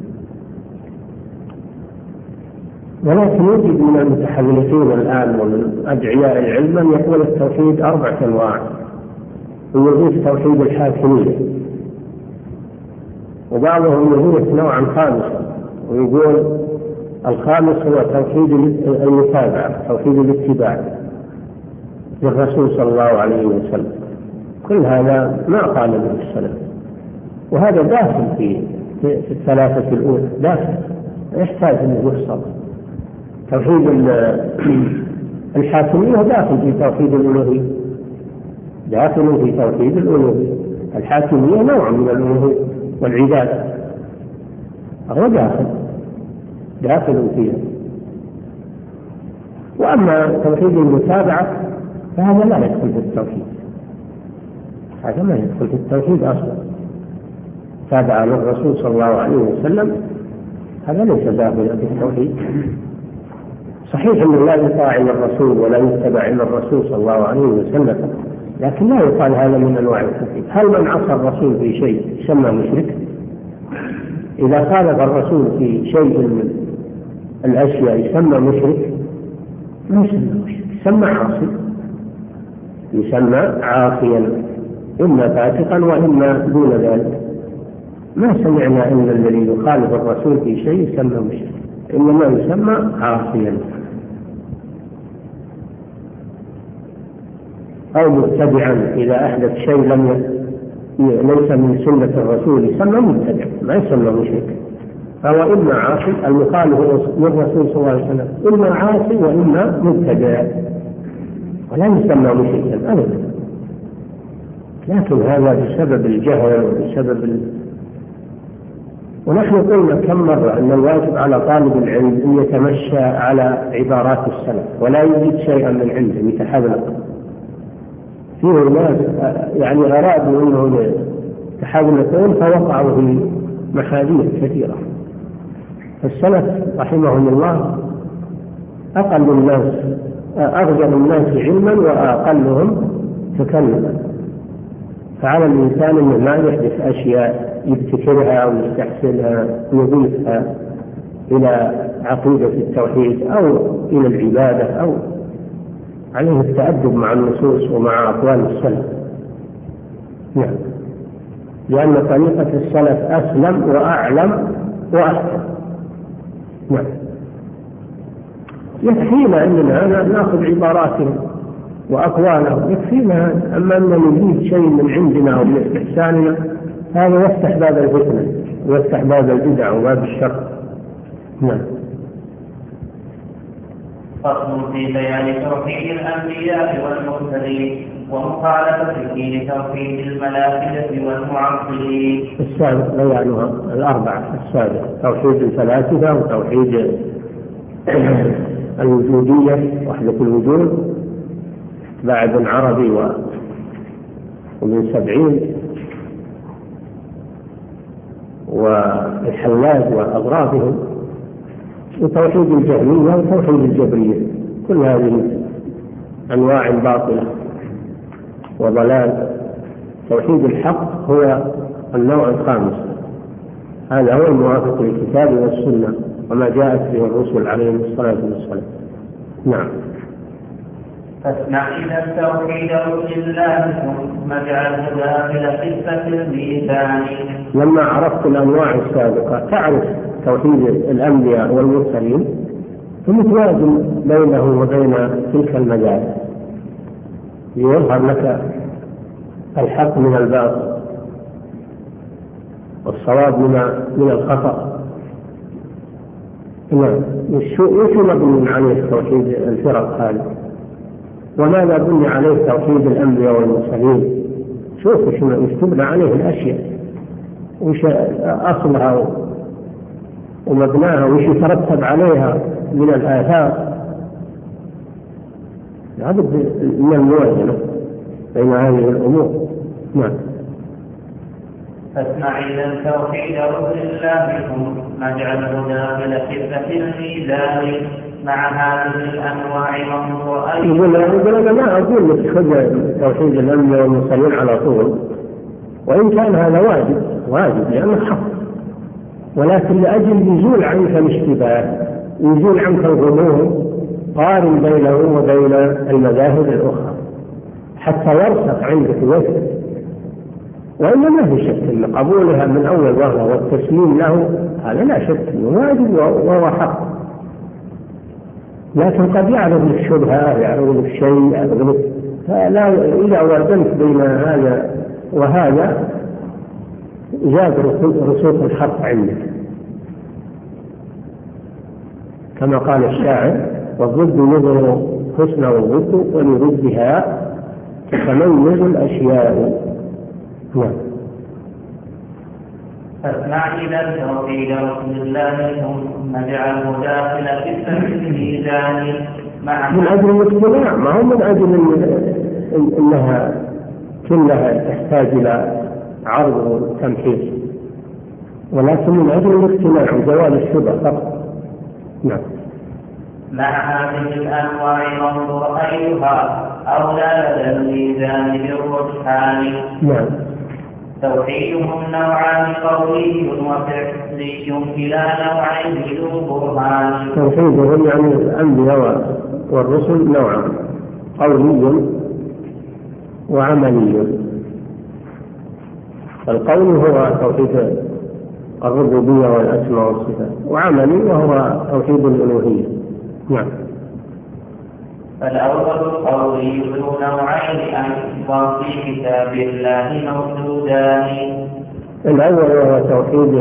ولكن يوجد من المتحدثين الآن ومن أدعياء العلم من يقول التوحيد 4 أنواع، ويضيف توحيد الحاكمية، وبعضهم يضيف نوعا خامسا ويقول الخامس هو توحيد المتابعة، توحيد الاتباع للرسول صلى الله عليه وسلم. كل هذا ما قال به السلف، وهذا داخل في الثلاثة الأولى، داخل يحتاج أن يفصل. توحيد الحاكمية داخل في توحيد الألوهية، داخل في توحيد الألوهية. الحاكمية نوع من الألوهية والعبادة، هو داخل فيها. وأما توحيد المتابعة فهذا لا يدخل في التوحيد، هذا ما يدخل في التوحيد أصلا. تابع للرسول صلى الله عليه وسلم هذا ليس داخل في التوحيد. صحيح أنه لا يطاع إلا الرسول ولا يتبع إلا الرسول صلى الله عليه وسلم، لكن لا يقال هذا من أنواع التوحيد. هل من عصى الرسول في شيء يسمى مشرك؟ إذا خالف الرسول في شيء من الأشياء يسمى مشرك؟ ما يسمى مشرك، يسمى عاصي، يسمى عاصيا، إما فاسقا وإما دون ذلك. ما سمعنا أن الذي يخالف الرسول في شيء يسمى مشرك، إنما يسمى عاصيا أو متبعا. إذا أحدث شيء ليس من سنة الرسول يسمى متبع، ما يسمى مشرك. فهو إما عاصي المخالف للرسول صلى الله عليه وسلم، إما عاصي وإما متبع، ولا يسمى مشركا أبدا. لكن هذا بسبب الجهل وبسبب ونحن قلنا كم مرة أن الواجب على طالب العلم أن يتمشى على عبارات السلف ولا يجد شيئا من عنده يتحذلق. فيه ناس يعني أرادوا أنهم يتحذلقون فوقعوا في محاذير كثيرة. السلف رحمهم الله أقل الناس أغزل الناس علما وأقلهم تكلما، فعلى الإنسان أنه ما يحدث أشياء يبتكرها أو يستحسنها ويضيفها إلى عقيدة التوحيد أو إلى العبادة، أو عليه التأدب مع النصوص ومع أقوال السلف. نعم، لأن طريقة السلف أسلم وأعلم وأحسن. نعم، يكفينا أننا نأخذ عباراتهم وأقوالهم، يكفينا. أما أن نجيب شيء من عندنا أو من استحساننا هذا يفتح باب الفتنة ويفتح باب البدع وباب الشر. نعم. فصل في بيان توحيد الأنبياء والمرسلين ومخالفته لتوحيد الملائكة والمعطلين. السابق بيانها الأربعة، السابق توحيد الفلاسفة وتوحيد الوجودية وحدة الوجود بعد عربي ومن 70 والحلاج وأضرابهم، وتوحيد الجهمية وتوحيد الجبرية. كل هذه أنواع باطلة وضلال. توحيد الحق هو النوع الخامس، هذا هو الموافق للكتاب والسنة وما جاءت به الرسل عليهم الصلاة والسلام. نعم. فاسمع إذا التوحيد لله ثم اجعله داخل خفة الميزان. لما عرفت الأنواع السابقة تعرف توحيد الأنبياء والمرسلين ثم توازن بينه وبين تلك المجال ليظهر لك الحق من الباطل والصواب من الخطأ. نعم. وش مبني عليه توحيد الفرق هذه؟ وماذا بني عليه توحيد الأنبياء والمرسلين؟ شوف وش تبنى عليه الأشياء، وش أصلها ومبناها، وش يترتب عليها من الآثار. لابد من الموازنة بين هذه الأمور. نعم. فاسمع إذا توحيد رسل الله ثم اجعله داخل خفة الميزان مع هذه الأنواع والرؤى. يقول أنا ما أقول لك خذ توحيد الأنبياء والمرسلين على طول، وإن كان هذا واجب لأنه حق، ولكن لأجل يزول عنك الاشتباه، يزول عنك الغموض، قارن بينه وبين المذاهب الأخرى حتى يرسخ عندك وثق. وإلا ما في شك أن قبولها من أول وهلة والتسليم له هذا لا شك أنه واجب وهو حق. لكن قد يعرض لك شبهة، يعرض لك شيء، يعرض لك، فلا إذا وازنت بين هذا وهذا زاد رسوخ الحق عندك، كما قال الشاعر: والضد يظهر حسنه الضد ولضدها تتميز الأشياء. نعم. فاسمع إذا توحيد رسول الله ثم اجعله داخل خفة الميزان من أجل الاجتماع، ما هو من أجل أنها كلها تحتاج إلى عرض وتمحيص، ولكن من أجل الاجتماع وزوال الشبه فقط. نعم. مع هذه الأنواع ننظر أيها أولى لدى الميزان بالرجحان. نعم. توحيدهم نوعان قولي وفعلي كلا نوعين ذو برهان. توحيدهم يعني الأنبياء والرسل نوعان، قولي وعملي. القول هو توحيد الربوبية والأسماء والصفات، وعملي وهو توحيد الألوهية. نعم. فالأول القولي ذو نوعين أيضا في كتاب الله موجودان. الأول هو توحيد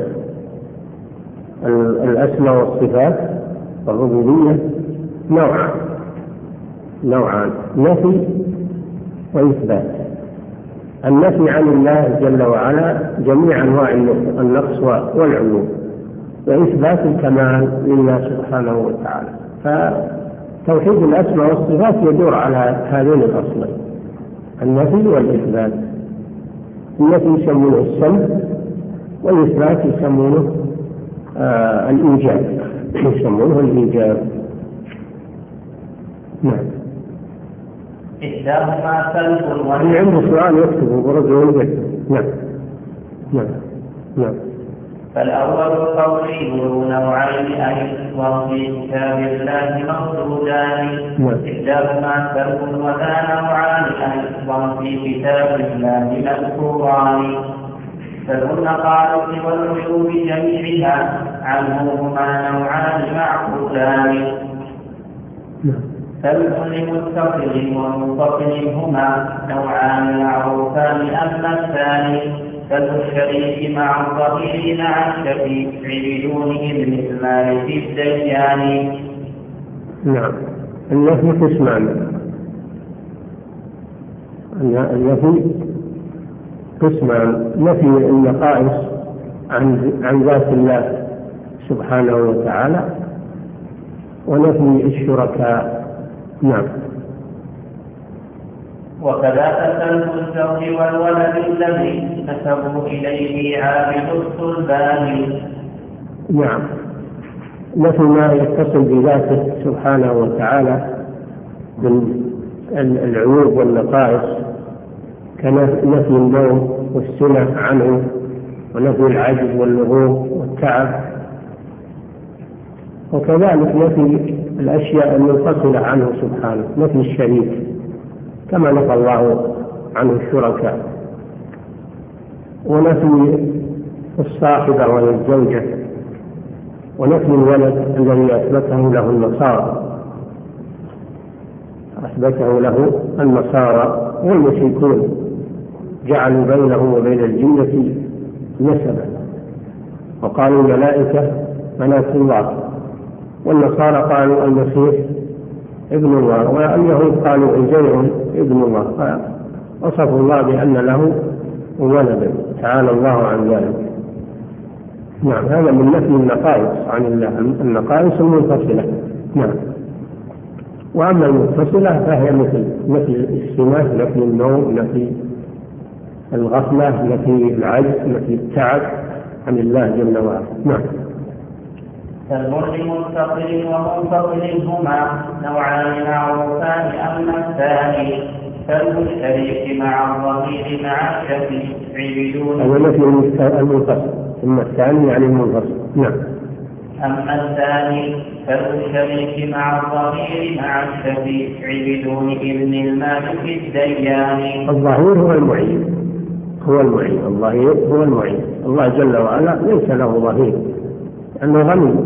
الأسماء والصفات والربوبية نوعان، نفي وإثبات. النفي عن الله جل وعلا جميع أنواع النقص والعلو، وإثبات الكمال لله سبحانه وتعالى. فتوحيد الأسماء والصفات يدور على هذين الأصلين، النفي والإثبات. النفي يسمونه السلب، والإثبات يسمونه الإيجاب. نعم. إحداهما سلب اللي عنده سؤال يكتبه ورجل يكتب. نعم. فالأول قولي ذو نوعين أيضا في كتاب الله موجودان. إحداهما سلب وذا نوعان أيضا في كتاب الله مذكوران. فالنقائص والعيوب جميعها عنهما نوعان معقولان. سلب لمتصل ومنفصل هما نوعان معروفان. أما الثاني سلب الشريك مع الظهير مع الشفيع بدون إذن المال في الديان. نعم. النفي قسمان. نفي النقائص عن ذات الله سبحانه وتعالى، ونفي الشركاء. نعم. وكذا سلب الزوج والولد الذي نسبوا إليه عابد الصلبان. نعم. نفي ما يتصل بذاته سبحانه وتعالى من العيوب والنقائص، كنفي النوم والسنة عنه، ونفي العجز واللغوب والتعب، وكذلك نفي الأشياء المنفصلة عنه سبحانه، نفي الشريك كما نفى الله عنه الشركاء، ونفي الصاحبة وهي الزوجة، ونفي الولد الذي أثبته له النصارى والمشركون، جعلوا بينه وبين الجنة نسبا، وقالوا الملائكة بنات الله، والنصارى قالوا المسيح ابن الله، واليهود قالوا عزير ابن الله، فوصفوا الله بأن له ولدا، تعالى الله عن ذلك. نعم. هذا من نفي النقائص عن الله، النقائص المنفصلة. نعم. وأما المتصلة فهي مثل السمات، نفي النوم، نفي الغفلة، نفي العجز، نفي التعب عن الله جل وعلا. نعم. كالمرء منفصل ومنفصل هما نوعان معروفان. أما الثاني سلب الشريك مع الضمير مع الشفيع بدون. هذا نفي المنفصل، ثم الثاني يعني المنفصل. نعم. أما الثاني سلب الشريك مع الضمير مع الشفيع بدون إذن المالك الديان. الظهير هو المعين، الظهير هو المعين. الله جل وعلا ليس له ظهير، لأنه غني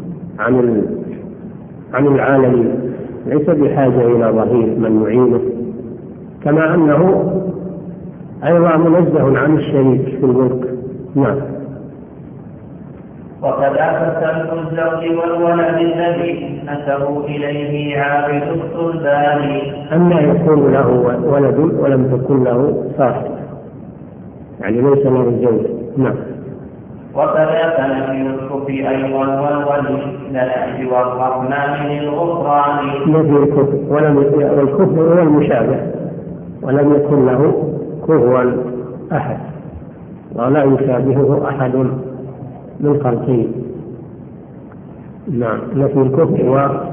عن العالمين، ليس بحاجة إلى ظهير من يعينه، كما أنه أيضا منزه عن الشريك في الملك. نعم. وكذا سلب الزوج والولد الذي نسبوا إليه عابد الصلبان. أما يكون له ولد ولم تكن له صاحب، يعني ليس له زوج. نعم. وكذا نفي الكفر أيضا والولي للعز والرحمن للغفران. نفي الكفر، والكفر هو المشابه، ولم يكن له كفوا أحد، ولا يشابهه أحد من خلقه. نعم، نفي الكفر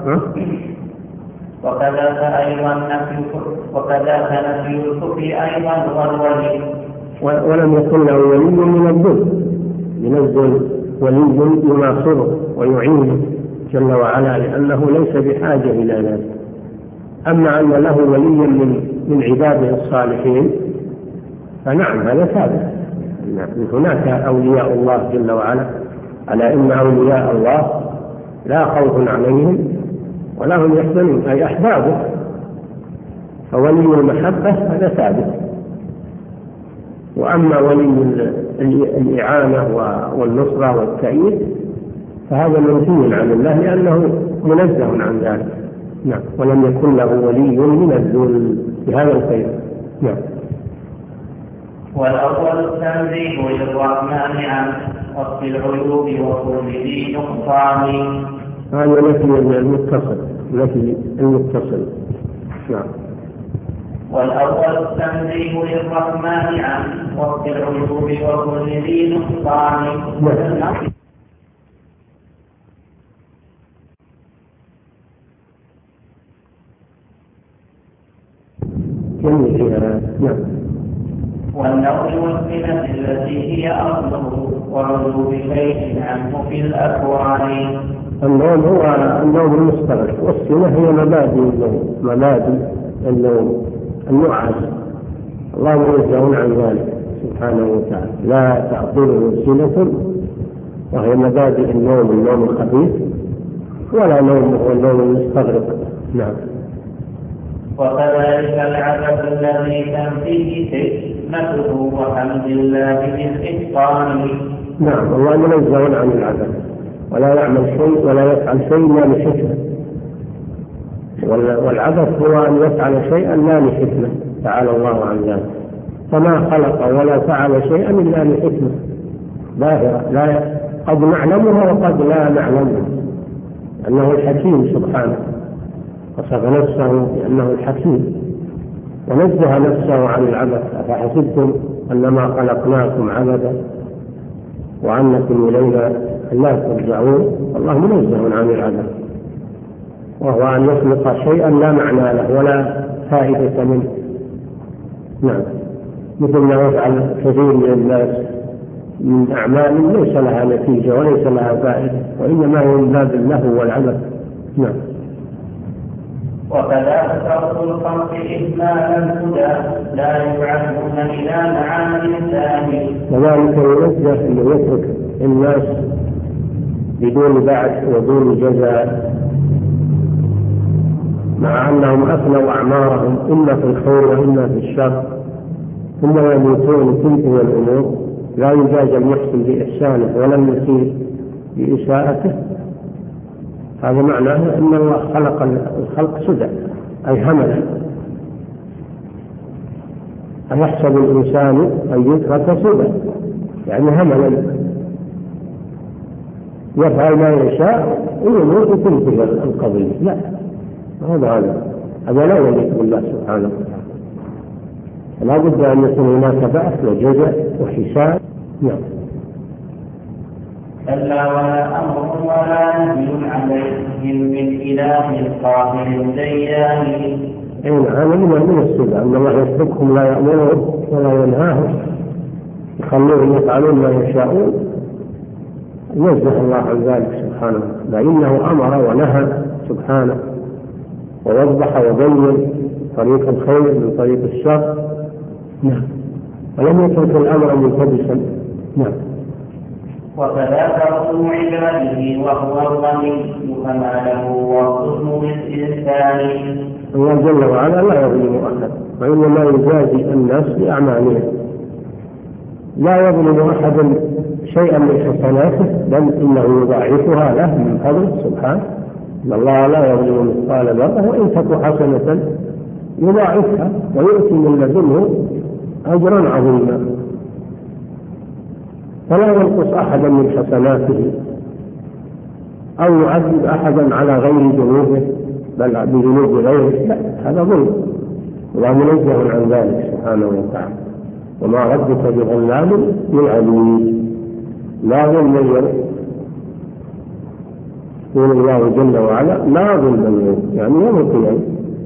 وكذاك نفي الكفر أيضا والولي. ولم يكن له ولي من الظلم، ينزل ولي يناصره ويعينه جل وعلا، لأنه ليس بحاجة إلى ذلك. أما أن له ولي من عباده الصالحين فنعم، هذا ثابت. هناك أولياء الله جل وعلا، على إن أولياء الله لا خوف عليهم ولا هم يحزنون، أي أحبابه. فولي المحبة هذا ثابت. وأما ولي الإعانة والنصرة والتأييد فهذا منفي عن الله، لأنه منزه عن ذلك. نعم، ولم يكن له ولي من الذل بهذا الخير. نعم. والأول التنزيه للرحمن عن وصف العيوب وكل ذي نقصان. هذا نفي المتصل. نعم. والأول التنزيه للرحمن عن وصف العيوب وكل ذي نقصان. نعم. والنوع والصلة التي هي أصله وعلو شيء عنه في الأكوان. النوم هو النوم المستغرق، والصلة هي مبادئ النوم النعاس. الله منزه عن ذلك سبحانه وتعالى، لا تأخذه سنة، وهي مبادئ النوم الخفيف، ولا نوم هو النوم المستغرق. نعم. وكذلك العبث الذي تنفيه حكمته وحمد الله بالإتقان. نعم، الله منزه عن العبث، ولا يعمل شيء ولا يفعل شيء لا لحكمة. والعبث هو أن يفعل شيئا لا لحكمة، تعالى الله عن ذلك. فما خلق ولا فعل شيئا إلا لحكمة باهرة، لا قد نعلمها وقد لا نعلمها، أنه الحكيم سبحانه، وصف نفسه بأنه الحكيم، ونزه نفسه عن العبث. أفحسبتم أنما خلقناكم عبثا وأنكم إلينا لا ترجعون. الله منزه عن العبث، وهو أن يخلق شيئا لا معنى له ولا فائدة منه. نعم، مثل ما يفعل كثير من الناس من أعمال ليس لها نتيجة وليس لها فائدة، وإنما هو من باب اللهو والعبث. نعم. وكذلك ترك الخلق إهمالا الهدى لا يبعثون إلى معاني ثاني. كذلك ينزه أن يترك الناس بدون بعث ودون جزاء، مع أنهم أفنوا أعمارهم إما في الخير وإما في الشر، ثم يموتون تلك الأمور، لا يجازى المحسن بإحسانه ولا المسيء بإساءته. هذا معناه أن الله خلق الخلق سدى، أي هملا. أيحسب الإنسان أن يترك سدى، يعني هملا يفعل ما يشاء ويموت تلك القضية. لا، هذا لا يليق بالله سبحانه وتعالى. لا بد أن يكون هناك بعث وجزاء وحساب. نعم. كلا ولا أمر ولا نهي عليهم من إله قاهر ديان. هذا من السبع، أن الله يتركهم لا يأمرهم ولا ينهاهم، يخلوهم يفعلون ما يشاءون. ينزه الله عن ذلك سبحانه، فإنه أمر ونهى سبحانه، ووضح وبين طريق الخير من طريق الشر. نعم. ولم يترك الأمر ملتبسا. نعم. وكذاك رسول عباده وهو الغني كماله والظلم بالإنسان. الله جل وعلا لا يظلم أحد، وإنما يجازي الناس بأعمالهم. لا يظلم أحد شيئا من حسناته، بل إنه يضاعفها له من فضله سبحانه. إن الله لا يظلم مثقال ذرة وإن تك حسنة يضاعفها ويؤتي من لدنه أجرا عظيما. فلا ينقص أحدا من حسناته أو يعذب أحدا على غير ذنوبه بل بذنوب غيره، لا، هذا ظلم، الله منزه عن ذلك سبحانه وتعالى. وما ربك بظلام للعبيد، لا ظلم اليوم. يقول الله جل وعلا لا ظلم اليوم، يعني يوم القيامة،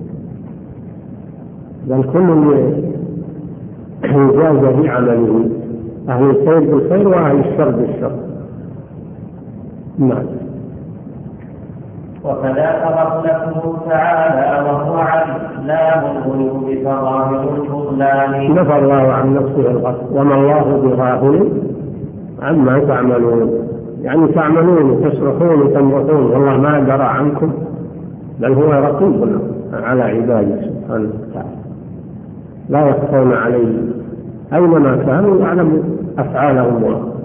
بل كل يجازى بعمله، أهل الخير بالخير وأهل الشر بالشر. نعم. وكذا غفلته تعالى وهو علام الغيوب فظاهر الفضلان. نفى الله عن نفسه الغفل، وما الله بغافل عما تعملون، يعني تعملون وتصرخون وتمرحون والله ما درى عنكم، بل هو رقيب على عباده سبحانه وتعالى، لا يخفون عليه أينما كانوا، يعلم أفعالهم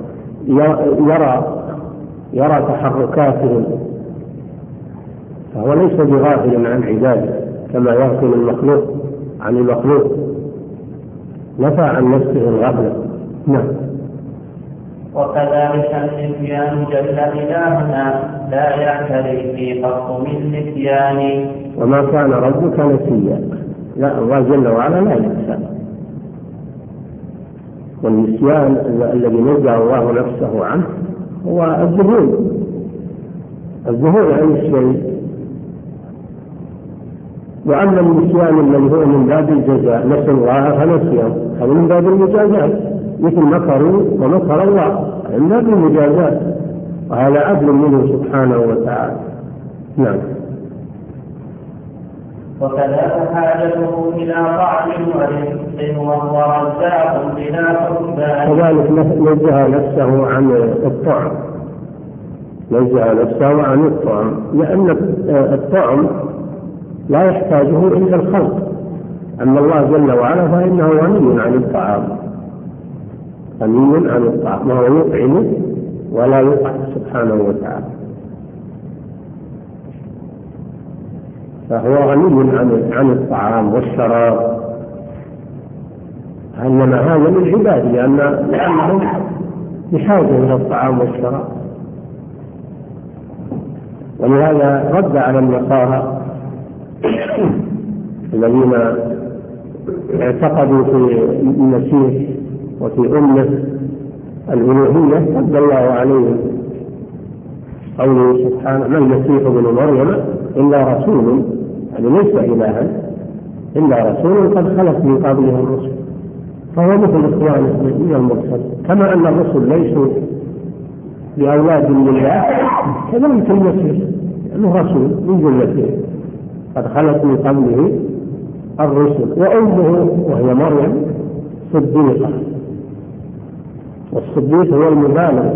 يرى تحركاتهم، فهو ليس بغافل عن عباده كما يغفل المخلوق عن المخلوق، نفى عن نفسه الغفلة. نعم. وكذلك النسيان جل إلهنا لا يعتري في قط من نسيان. وما كان ربك نسيا، لا، الله جل وعلا لا ينسى. والنسيان الذي نزع الله نفسه عنه هو الذهول عن الشيء. وأما النسيان الذي هو من باب الجزاء، نسوا الله فنسيهم، هذا من باب المجازات، مثل مكروا ومكر الله، من باب المجازات، وهذا عدل منه سبحانه وتعالى. نعم. وكذا حاجته إلى طعن ورزق وهو رزاق بلا حسبان. كذلك نزه نفسه عن الطعم، لأن الطعم لا يحتاجه إلا الخلق، أما الله جل وعلا فإنه غني عن الطعام، وهو يطعم ولا يطعم سبحانه وتعالى، فهو غني عن الطعام والشراب، إنما هذا للعباد لأنهم بحاجة إلى الطعام والشراب. ولهذا رد على النصارى الذين اعتقدوا في المسيح وفي أمه الألوهية، رد الله عليهم قوله سبحانه: ما المسيح ابن مريم إلا رسول، يعني ليس إلها، إلا رسول قد خلت من قبله الرسل، فهو مثل إخوانه من المرسل، كما أن الرسل ليسوا بأولاد لله، كذلك المسيح أنه رسول من جملته قد خلت من قبله الرسل. وأمه وهي مريم صديقة، والصديق هو المبالغ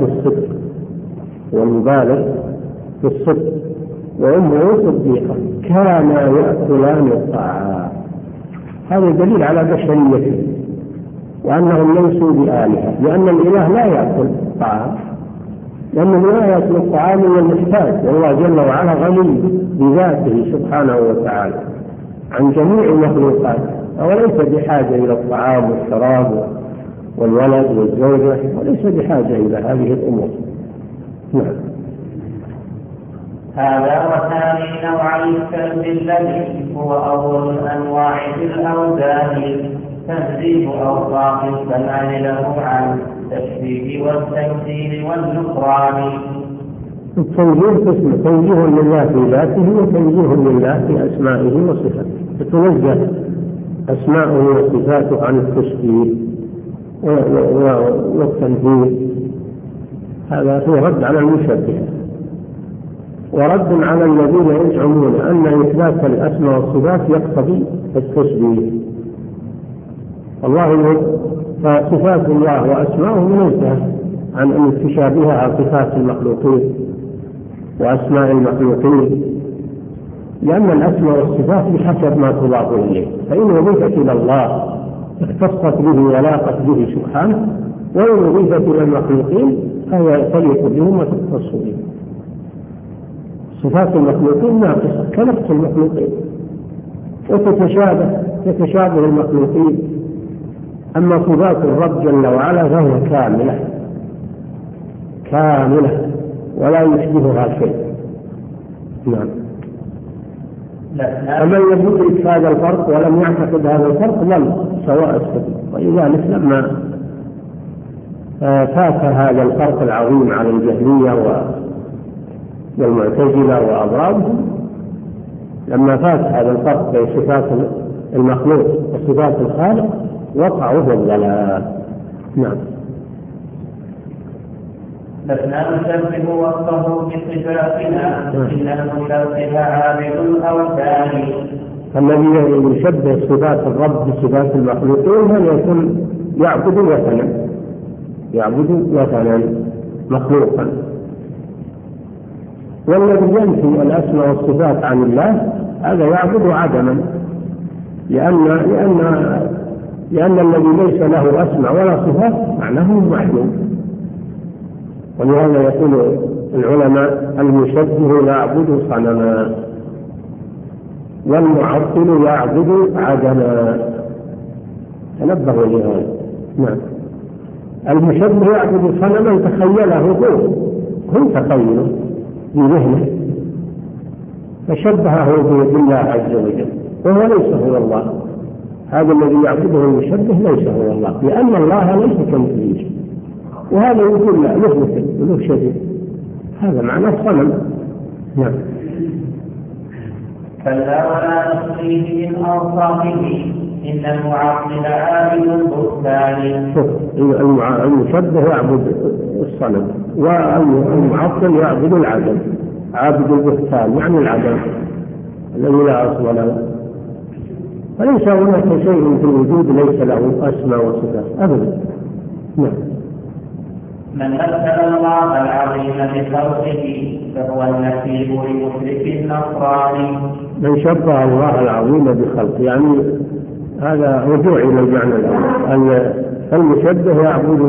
في الصدق، وأمه صديقة، كانا يأكلان الطعام. هذا دليل على بشريته وأنهم ليسوا بآلهة، لأن الإله لا يأكل الطعام، لأن الإله يأكل الطعام من المحتاج، والله جل وعلا غني بذاته سبحانه وتعالى عن جميع المخلوقات، هو ليس بحاجة إلى الطعام والشراب والولد والزوجة، وليس بحاجة إلى هذه الأمور. نعم. هذا وثاني نوعي الكلب الذي هو أول الأنواع في الأوزان، تهذيب أوصاف الكمال له عن التشبيه والتمثيل والنكران. التنزيه قسم: تنزيه لله في ذاته، وتنزيه لله في أسمائه وصفاته، فتنزه أسماءه وصفاته عن التشبيه والتنزيه، هذا هو رد على المشبهة، ورد على الذين يزعمون أن إثبات الأسماء والصفات يقتضي التشبيه. فصفات الله وأسماءه منزهة عن أن تشابهها صفات المخلوقين وأسماء المخلوقين، لأن الأسماء والصفات بحسب ما تضاف إليه، فإن أضيفت إلى الله اختصت به ولاقت به سبحانه، وإن أضيفت إلى المخلوقين فهي تليق بهم وتختص بهم. صفات المخلوقين ناقصة كنفس المخلوقين، وتتشابه المخلوقين، أما صفات الرب جل وعلا فهي كاملة ولا يشبهها شيء. نعم. فمن يدرك هذا الفرق ولم يعتقد هذا الفرق ضل سواء السبيل. ولذلك لما فات هذا الفرق العظيم على الجهمية والمعتزلة وأضرابهم لما فات هذا الفرق بين صفات المخلوق وصفات الخالق وقعوا في الضلال. نعم. لسنا نشبه وصفه بصفاتنا إن المشبه عابد الأوثان. الذي يشبه صفات الرب بصفات المخلوقين هل يكون يعبد وثنا مخلوقا. والذي ينفي الأسماء والصفات عن الله هذا يعبد عدما، لأن الذي ليس له أسماء ولا صفات معناه معلوم. ولهذا يقول العلماء المشبه يعبد صنما والمعطل يعبد عدما. تنبهوا لهذا. نعم. المشبه يعبد صنما تخيله هو تخيله بذهنه فشبهه بالله عز وجل وهو ليس هو الله. هذا الذي يعبده المشبه ليس هو الله، لأن الله ليس كمثله شيء، وهذا يقول له مثل وله شبيه، هذا معنى الصنم. نعم. كلا ولا نصليه من أوصافه إن المعطل عابد البهتان. المشبه يعبد الصنم والمعطل يعبد العدم، عابد البهتان يعني العدم الذي لا أصل له، فليس هناك شيء في الوجود ليس له أسماء وصفات أبدا. نعم. من مثل الله العظيم بخلقه فهو النسيب لمشرك النصراني. من شبه الله العظيم بخلقه يعني هذا رجوع إلى المعنى الأول. المشبه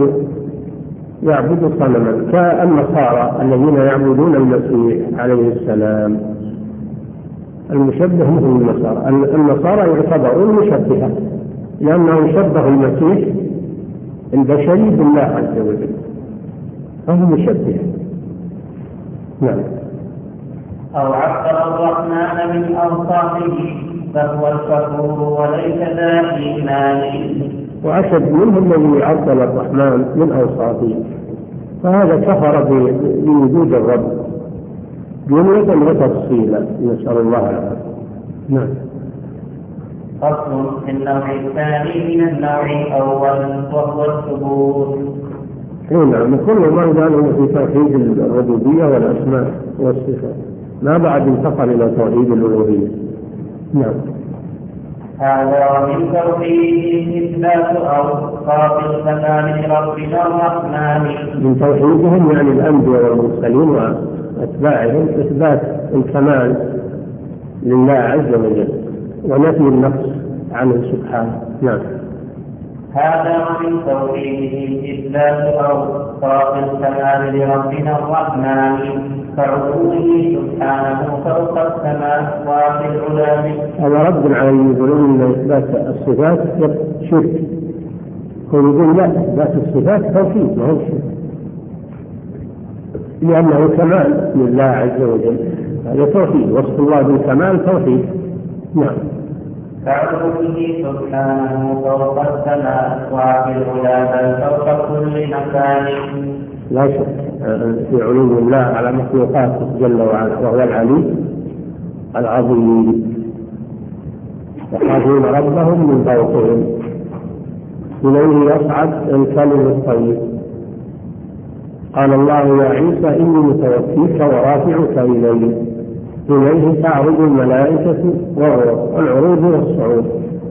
يعبد صنما كالنصارى الذين يعبدون المسيح عليه السلام. المشبه مثل النصارى يعتبرون مشبهة لأنهم شبهوا المسيح البشري بالله عز وجل فهم مشبهة. نعم. أو عطل الرحمن من أوصافه فهو الكفور وليس ذا إيمان. وأشد منهم الذي عطل الرحمن من أوصافه، فهذا كفر بوجود الرب جملة وتفصيلا، نسأل الله العافية. نعم. فصل في النوع الثاني من النوع الأول وهو الثبوت. نعم. كل ما قالوا في توحيد الربوبية والأسماء والصفات ما بعد انتقل إلى توحيد الألوهية. نعم. هذا من توحيده إثبات أوصاف الكمال لربنا الرحمن. من توحيدهم يعني الأنبياء والمرسلين وأتباعهم إثبات الكمال لله عز وجل ونفي النقص عنه سبحانه. نعم. هذا من توحيده إثبات أوصاف الكمال لربنا الرحمن كعلوه سبحانه فوق السماوات العلى. هذا رد على يقولون ان اثبات الصفات شرك، ويقول لا، اثبات الصفات توحيد ما هو شرك لانه كمال لله عز وجل، هذا توحيد، وصف الله بالكمال توحيد. نعم. كعلوه سبحانه فوق السماوات العلى بل فوق كل مكان. لا شك في علو الله على مخلوقاته جل وعلا، وهو العلي العظيم. يخافون ربهم من فوقهم إليه يصعد الكلم الطيب. قال الله يا عيسى إني متوفيك ورافعك إليه تعرض الملائكة والروح، العروض والصعود.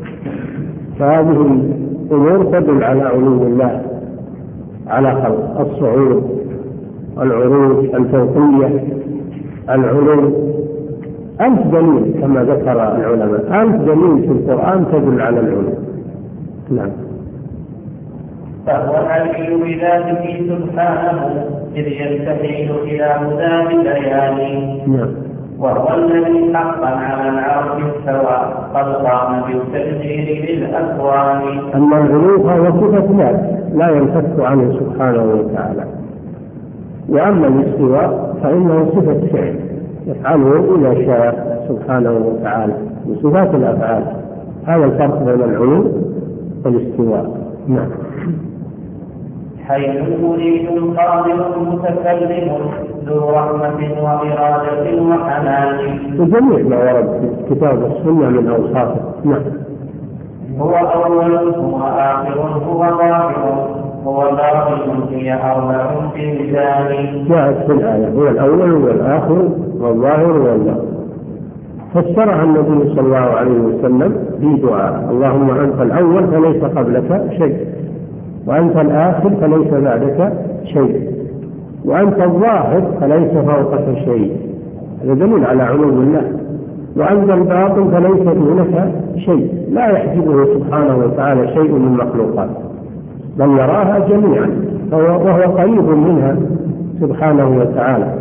فهذه الأمور تدل على علو الله على خلق، الصعود، العروج، الفوقية، العلو. أنت دليل كما ذكر العلماء، أنت دليل في القرآن تدل على العلو. نعم. فهو العلي بذاته سبحانه إذ يستحيل إلى مدام بيانه. نعم. وهو الذي حقا على العرش استوى قد قام بالتدبير للأكوان. أما العلو فهو صفة ذات لا ينفك عنه سبحانه وتعالى، وأما الاستواء فإنه صفة فعل يفعله إذا شاء سبحانه وتعالى بصفات الأفعال. هذا الفرق بين العلو والاستواء. نعم. حي مريد قادر متكلم ذو رحمة وإرادة وحنان. وجميع ما ورد في كتاب السنة من أوصافه. نعم. هو أول هو آخر هو ظاهر هو باطن هي أربع في ميزان. جاءت في الآية هو الأول والآخر والظاهر والباطن. فسرها النبي صلى الله عليه وسلم بدعاء: اللهم أنت الأول فليس قبلك شيء، وأنت الآخر فليس بعدك شيء، وأنت الظاهر فليس فوقك شيء. هذا دليل على علو الله. وأنت الباطن فليس دونك شيء، لا يحجبه سبحانه وتعالى شيء من مخلوقاته، بل يراها جميعا وهو قريب منها سبحانه وتعالى.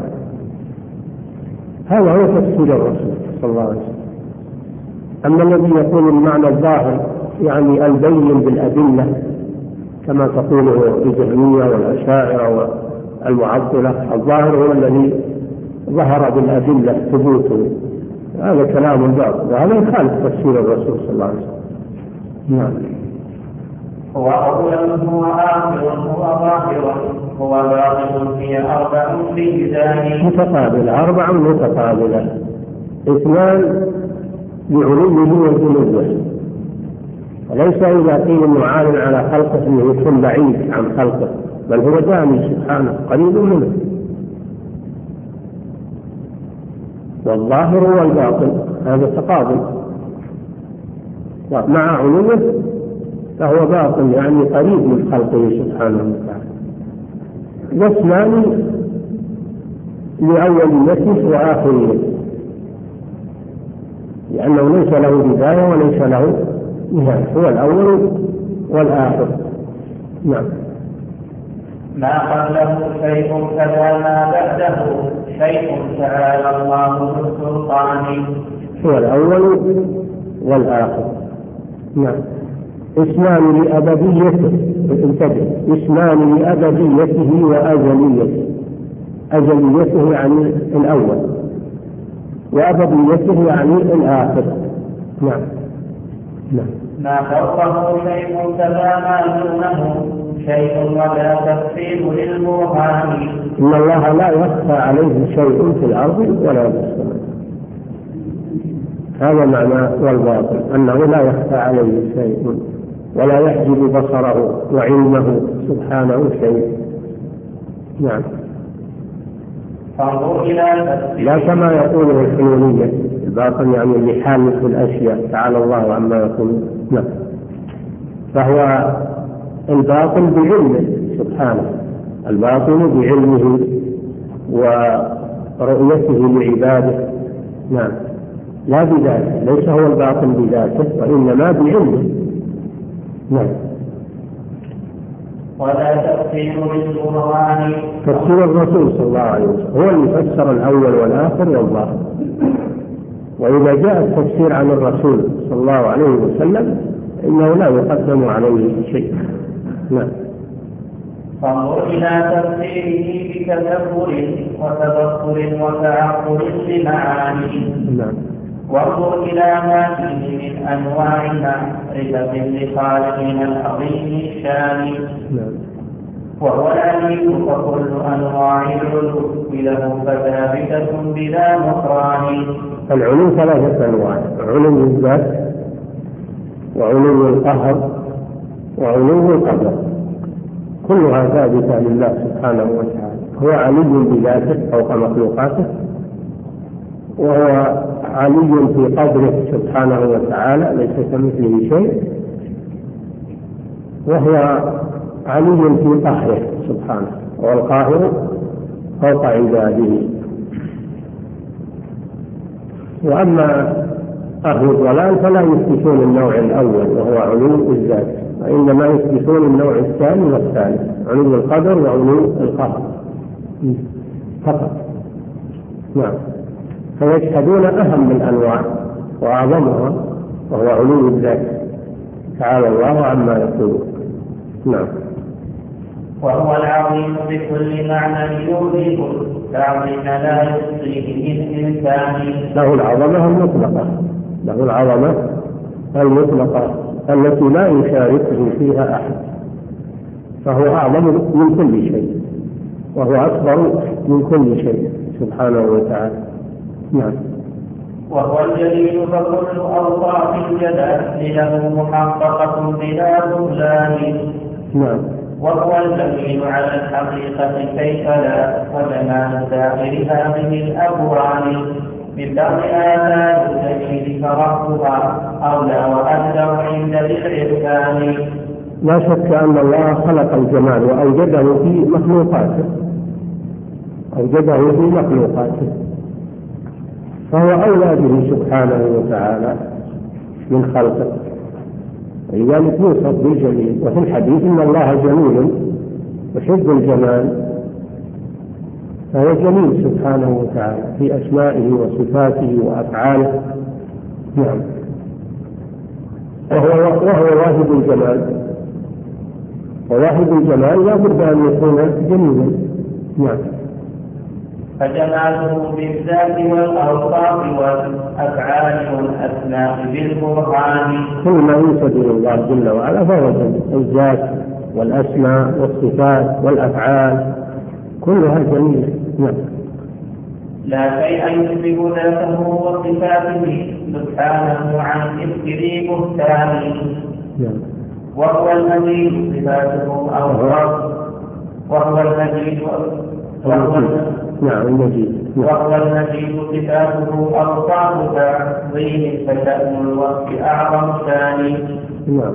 هذا هو تفسير الرسول صلى الله عليه وسلم. أما الذي يقول المعنى الظاهر يعني البين بالأدلة كما تقوله الجهمية والأشاعرة والمعطلة، الظاهر هو الذي ظهر بالأدلة ثبوته، هذا كلام باطل وهذا يخالف تفسير الرسول صلى الله عليه وسلم. نعم. هو أول هو آخر هو ظاهر هو باطن هي أربع في ميزان. متقابلة، أربع متقابلة، اثنان بعلوه وجلوه، وليس إذا قيل إنه عالم على خلقه إنه يكون بعيد عن خلقه، بل هو داني سبحانه قريب منه. والظاهر والباطن هذا تقابل، مع علوه فهو باطن يعني قريب من خلقه سبحانه وتعالى. واثنان لأوليته وآخريته، لأنه ليس له بداية وليس له نهاية، هو الأول والآخر. نعم. ما قبله شيء كذا ما بعده شيء تعالى الله ذو السلطان. هو الأول والآخر. نعم. اسمان لأبديته، انتبه، اسمان لأبديته وأزليته. أزليته يعني الأول، وأبديته يعني الآخر. نعم. نعم. ما فوقه شيء كذا ما دونه شيء ولا تفصيل للبرهان. إن الله لا يخفى عليه شيء في الأرض ولا في السماء. هذا معنى والباطل، أنه لا يخفى عليه شيء ولا يحجب بصره وعلمه سبحانه شيء. نعم. فانظر إلى لا كما يقوله الحلولية، الباطل يعني اللي حال في الأشياء تعالى الله عما يقول. نعم. فهو الباطل بعلمه سبحانه، الباطل بعلمه ورؤيته لعباده. نعم. لا بذاته، ليس هو الباطل بذاته وإنما بعلمه. نعم. ولا تفصيل للبرهان. تفسير الرسول صلى الله عليه وسلم هو اللي فسر الأول والآخر والظاهر، وإذا جاء التفسير عن الرسول صلى الله عليه وسلم إنه لا يقدم عليه شيء. نعم. فانظر إلى تفسيره بتدبر وتبصر وتعقل لمعانيه. نعم. وانظر إلى ما فيه من أنواع معرفة لخالقنا العظيم الشان. نعم. وهو العليم فكل أنواع العلو له فثابتة بلا نكران. العلو ثلاثة أنواع: علو الذات، وعلو القهر، وعلو القدر، كلها ثابتة لله سبحانه وتعالى. هو علي بذاته فوق مخلوقاته، وهو علي في قدره سبحانه وتعالى ليس كمثله شيء، وهو علي في قهره سبحانه، والقاهر فوق عباده. وأما أهل الضلال فلا يثبتون النوع الأول وهو علو الذات، وإنما يثبتون النوع الثاني والثالث: علو القدر وعلو القهر فقط. نعم. فيشهدون أهم الأنواع وأعظمها وهو علو الذات تعالى الله عما يقولون. نعم. وهو العظيم بكل معنى يوجب التعظيم لا يحصيه الإنسان. له العظمة المطلقة، له العظمة المطلقة التي لا يشاركه فيها أحد، فهو أعظم من كل شيء، وهو أكبر من كل شيء سبحانه وتعالى. نعم. وهو الجليل فكل أوصاف الجلال له محققة بلا بطلان. نعم. وهو الجميل على الحقيقة كيف لا، وجمال سائر هذه الأبواب من بعض آثار الجميل فرحتها أولى وأكثر عند الإعرفان. لا شك أن الله خلق الجمال وأوجده في مخلوقاته، أوجده في مخلوقاته، فهو أولى به سبحانه وتعالى من خلقه، ولذلك يوصف بالجميل. وفي الحديث إن الله جميل يحب الجمال، فهو جميل سبحانه وتعالى في أسمائه وصفاته وأفعاله. نعم. وهو واهب الجمال، وواهب الجمال لا بد أن يكون جميلا. نعم. فجماله بالذات والأوصاف والأفعال والأسماء بالبرهان. كل ما ينسب إلى الله جل وعلا فهو جميل، الذات والأسماء والصفات والأفعال كلها جميلة. نعم. لا شيء يشبه ذاته وصفاته سبحانه عن إفكر بهتان. نعم. وهو المجيد صفاته أوصاف، وهو المجيد نعم المجيد. وهو المجيد صفاته أوصاف تعظيم، فشأن الوصف أعظم ثاني. نعم.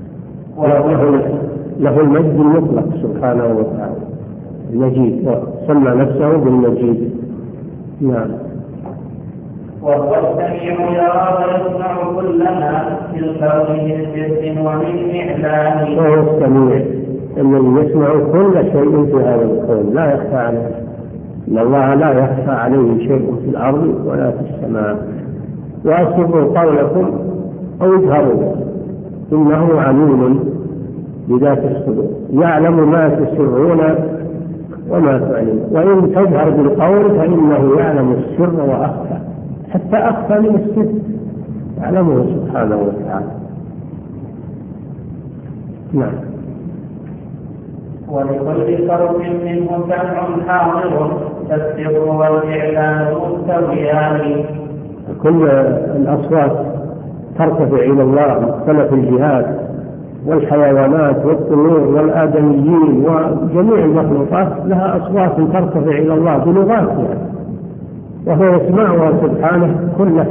له المجد المطلق سبحانه وتعالى، المجيد، سمى نفسه بالمجيد. نعم. وهو السميع يرى ويسمع كل ما في الكون من سر ومن إعلان. وهو السميع الذي يسمع كل شيء في هذا الكون لا يخفى عليه، إن الله لا يخفى عليه شيء في الأرض ولا في السماء. وأسروا قولكم أو اجهروا إنه عليم بذات الصدور، يعلم ما تسرون وما تعلنون، وإن تجهر بالقول فإنه يعلم السر وأخفى، حتى أخفى من السر يعلمه سبحانه وتعالى. نعم. ولكل صوت منه سمع حاضر، فالسر والإعلان مستويان. كل الأصوات ترتفع إلى الله، مختلف الجهات والحيوانات والطيور والآدميين وجميع المخلوقات لها أصوات ترتفع إلى الله بلغاتها، وهو يسمعها سبحانه كله،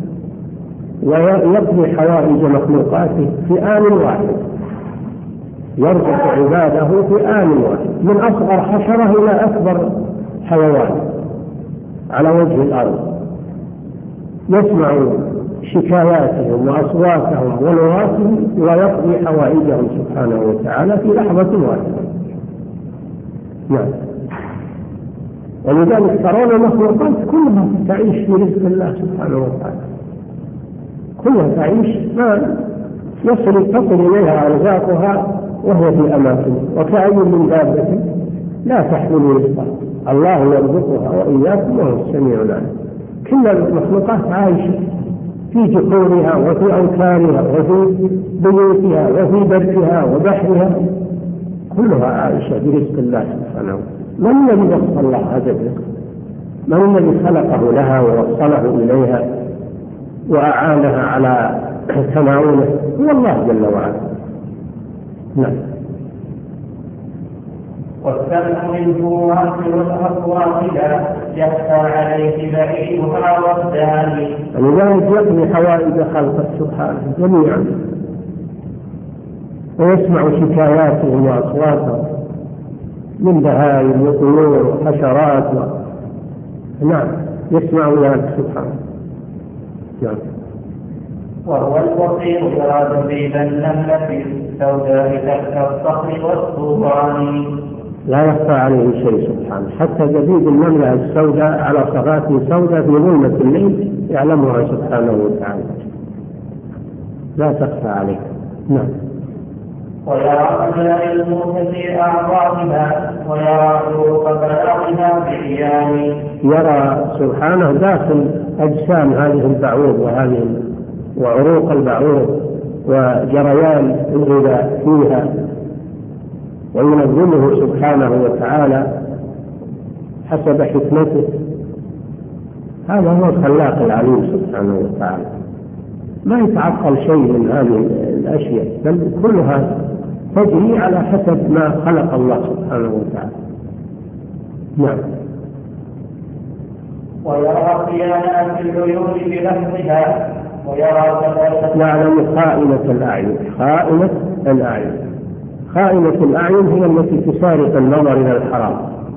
ويقضي حوائج مخلوقاته في آن واحد، يرزق عباده في آن واحد، من أصغر حشرة إلى أكبر حيوان على وجه الأرض، يسمع شكاياتهم وأصواتهم ولغاتهم ويقضي حوائجهم سبحانه وتعالى في لحظة واحدة. نعم. ولذلك ترون المخلوقات كلها تعيش في رزق الله سبحانه وتعالى، كلها تعيش ما تصل إليها أرزاقها وهي في أماكن، وكأي من دابة لا تحمل رزقها، الله يرزقها وإياكم وهو السميع العليم. كل المخلوقات عايشة في جحورها وفي أوتارها وفي بيوتها وفي برها وبحرها، كلها عايشة برزق الله سبحانه وتعالى. من الذي وصل لها هذا الرزق؟ من الذي خلقه لها ووصله إليها وأعانها على تناوله؟ هو الله جل وعلا. نعم. والسمع منه واصل الأصوات لا يخفى عليه بعيدها والداني. ولذلك يقضي حوائج خلقه سبحانه جميعا، ويسمع شكاياتهم وأصواتهم من بهائم وطيور وحشرات نعم يسمع ذلك سبحانه. نعم. وهو البصير يرى دبيب النملة السوداء تحت الصخر والطوفان. لا يخفى عليه شيء سبحانه، حتى دبيب النملة السوداء على صفات سوداء في ظلمة الليل يعلمها سبحانه وتعالى، لا تخفى عليه. نعم. ويرى أجزاء الموت في أعضائها ويرى حروف بلاغها بعيان. يرى سبحانه داخل أجسام هذه البعوض وعروق البعوض وجريان الغذاء فيها، وينظمه سبحانه وتعالى حسب حكمته. هذا هو الخلاق العليم سبحانه وتعالى، ما يتعقل شيء من هذه الأشياء، بل كلها تجري على حسب ما خلق الله سبحانه وتعالى. نعم. ويرى خيانات العيون بلفظها ويرى يعلم خائنة الأعين. خائنة الأعين هي التي تسارق النظر إلى الحرام.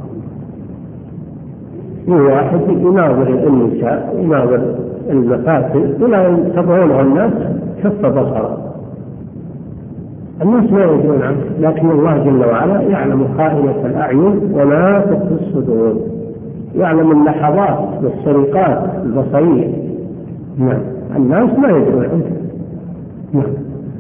في واحد يناظر النساء، يناظر المفاسد، ولا يتبعونها الناس كف بصره. الناس ما يدرون عنه، لكن الله جل وعلا يعلم خائنة الأعين وما تخفي الصدور، يعلم اللحظات والسرقات البصرية. نعم. الناس ما يدرون عنه. نعم.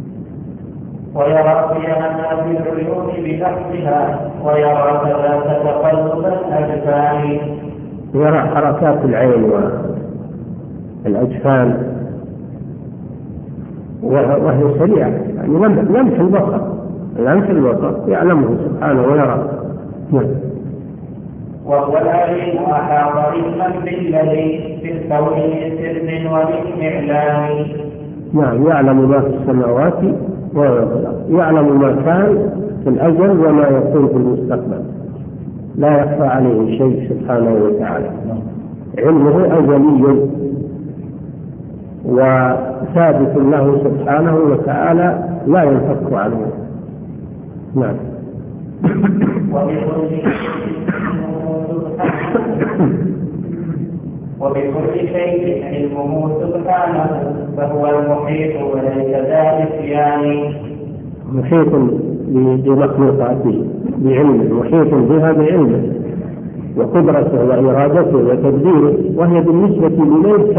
ويرى خيانات العيون بلفظها ويرى كذا تقلب الأجفان. يرى حركات العين والأجفان وهي سريعة، يعني لمس البصر يعلمه سبحانه ويرى. نعم. وهو العليم أحاط علما بالذي في الكون من سر ومن. نعم. يعلم ما في السماوات يعلم ما كان في الأزل وما يكون في المستقبل، لا يخفى عليه شيء سبحانه وتعالى. علمه أزلي وثابت له سبحانه وتعالى لا ينفك عنه. نعم. وبكل شيء علمه سبحانه فهو المحيط وليس ذا نسيان. محيط بمخلوقاته بعلمه، محيط بها بعلمه وقدرته وإرادته وتدبيره، وهي بالنسبة إليه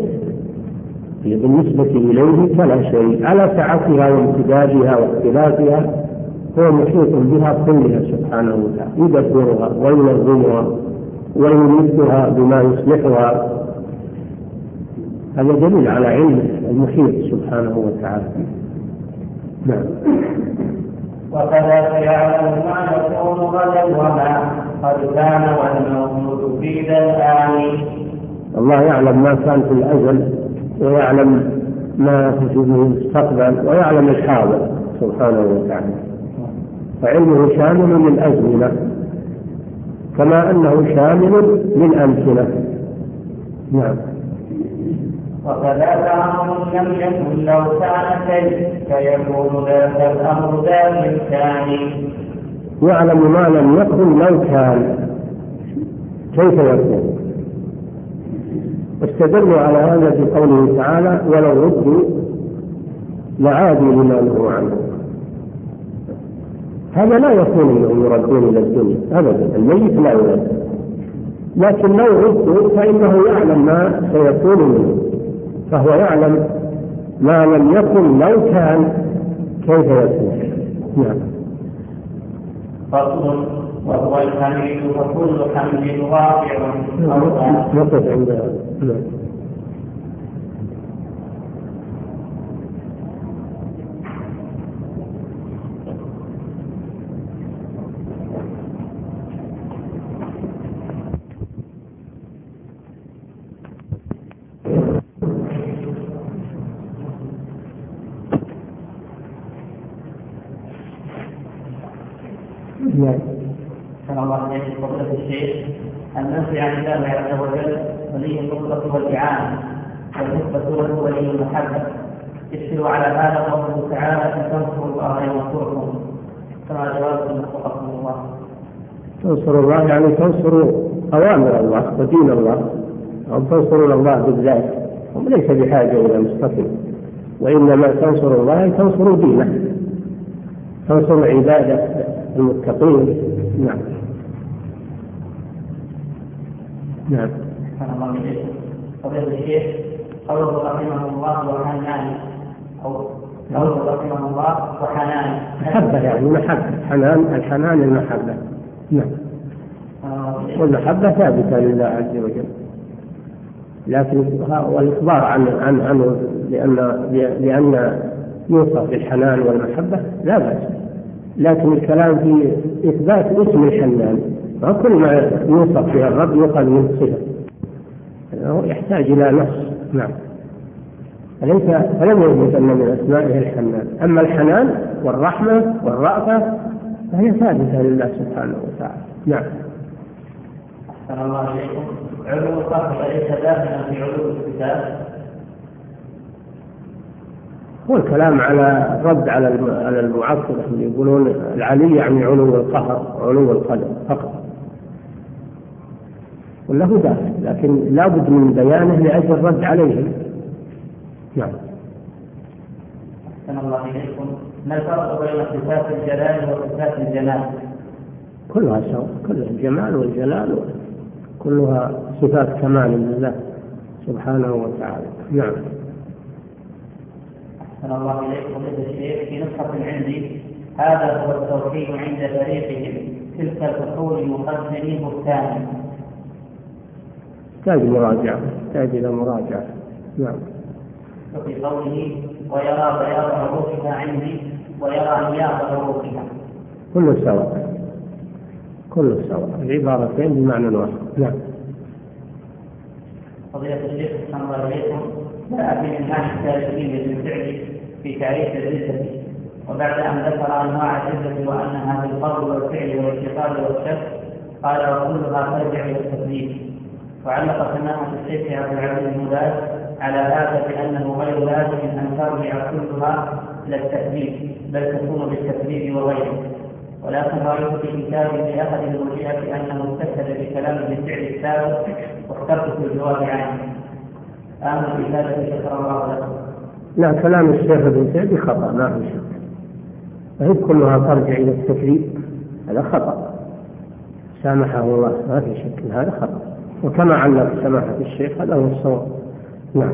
فلا شيء على سعتها وامتدادها واختلافها. هو محيط بها كلها سبحانه وتعالى، يدبرها وينظمها ويمدها بما يصلحها. هذا دليل على علم المحيط سبحانه وتعالى. نعم. وكذا يعلم ما يكون غدا وما قد كان والموجود في ذا الآن. الله يعلم ما كان في الأزل، ويعلم ما في المستقبل، ويعلم الحاضر سبحانه وتعالى. فعلمه شامل للأزمنة كما أنه شامل للأمكنة. نعم. وكذا أمر لم يكن لو كان فيكون ذاك الأمر ذا الإمكان. يعلم ما لم يكن لو كان كيف يكون. استدلوا على هذا بقوله تعالى: ولو ردوا لعادوا لما نهوا عنه. هذا لا يكون انهم يردون الى الدنيا ابدا، الميت لا يرد، لكن لو ردوا فانه يعلم ما سيكون منه، فهو يعلم ما لم يكن لو كان كيف يكون. نعم. فصل. وهو الحميد وكل حمد واقع. نقف عند هذا. كما الله عليه فضيلة الشيخ النفي عن الله عز وجل ولي النصرة والإعانة، والنسبة له ولي المحبة. يشير على هذا قوله تعالى: إن تنصروا الله ينصركم، كما جوابكم وفقكم الله. تنصروا الله يعني تنصروا أوامر الله ودين الله، أو تنصروا الله بالذات، وليس بحاجة إلى مستقل، وإنما تنصروا الله تنصروا دينه، تنصروا عبادة المتقين. نعم. نعم. فضيلة الشيخ قوله رحمه الله وحنان، أو قوله رحمه الله وحنان محبة، يعني محبة، حنان، الحنان المحبة. نعم. والمحبة ثابتة لله عز وجل، لكن والإخبار عنه لأن يوصف بالحنان والمحبة لا بأس، لكن الكلام في إثبات اسم الحنان، وكل ما يوصف به الرب يؤخذ من صفة، يحتاج إلى نص. نعم. فلم يثبت أن من أسمائه الحنان. أما الحنان والرحمة والرأفة فهي ثابتة لله سبحانه وتعالى. نعم. أحسن الله إليكم. علو القهر ليس داخلا في علو الكتاب؟ هو الكلام على الرد على المعطلة اللي يقولون العلي يعني علو القهر وعلو القدر فقط، وله داخل، لكن لا بد من بيانه لأجل الرد عليهم. نعم. أحسن الله إليكم. ما الفرق بين صفات الجلال وصفات الجمال؟ كلها سواء، كلها الجمال والجلال كلها صفات كمال لله سبحانه وتعالى. نعم. أحسن الله إليكم. هذا الشيء في نسخة عندي، هذا هو التوحيد عند فريقهم، تلك الفصول مقدمي بهتان. تحتاج إلى مراجعة. نعم. وفي قوله ويرى بياض عروقها عندي ويرى نياض عروقها، كل سواء العبارتين بمعنى واحد. نعم. فضيلة الشيخ أحسن الله إليكم، لا أبي من ناحية التاريخية للفعل في تعريف الردة، وبعد أن ذكر أنواع الردة وأنها في القول والفعل والاعتقاد والشك قال وكلها ترجع إلى التكليف. وعلق سماحة الشيخ عبد العزيز المبارك على هذا بأنه غير لازم أن ترجع كلها إلى التكليف، بل تكون بالتكليف وغيره. ولكن رأيت في كتاب لأحد المرجئة أنه استشهد بكلام بالفعل السابق واخترت في الجواب عنه. آمن بذلك شكر الله لكم. لا، كلام الشيخ ابن سعدي خطأ ما في شك، فهي كلها ترجع إلى التكليف، هذا خطأ سامحه الله، ما في شك هذا خطأ، وكما علق سماحة الشيخ هذا هو الصواب. نعم.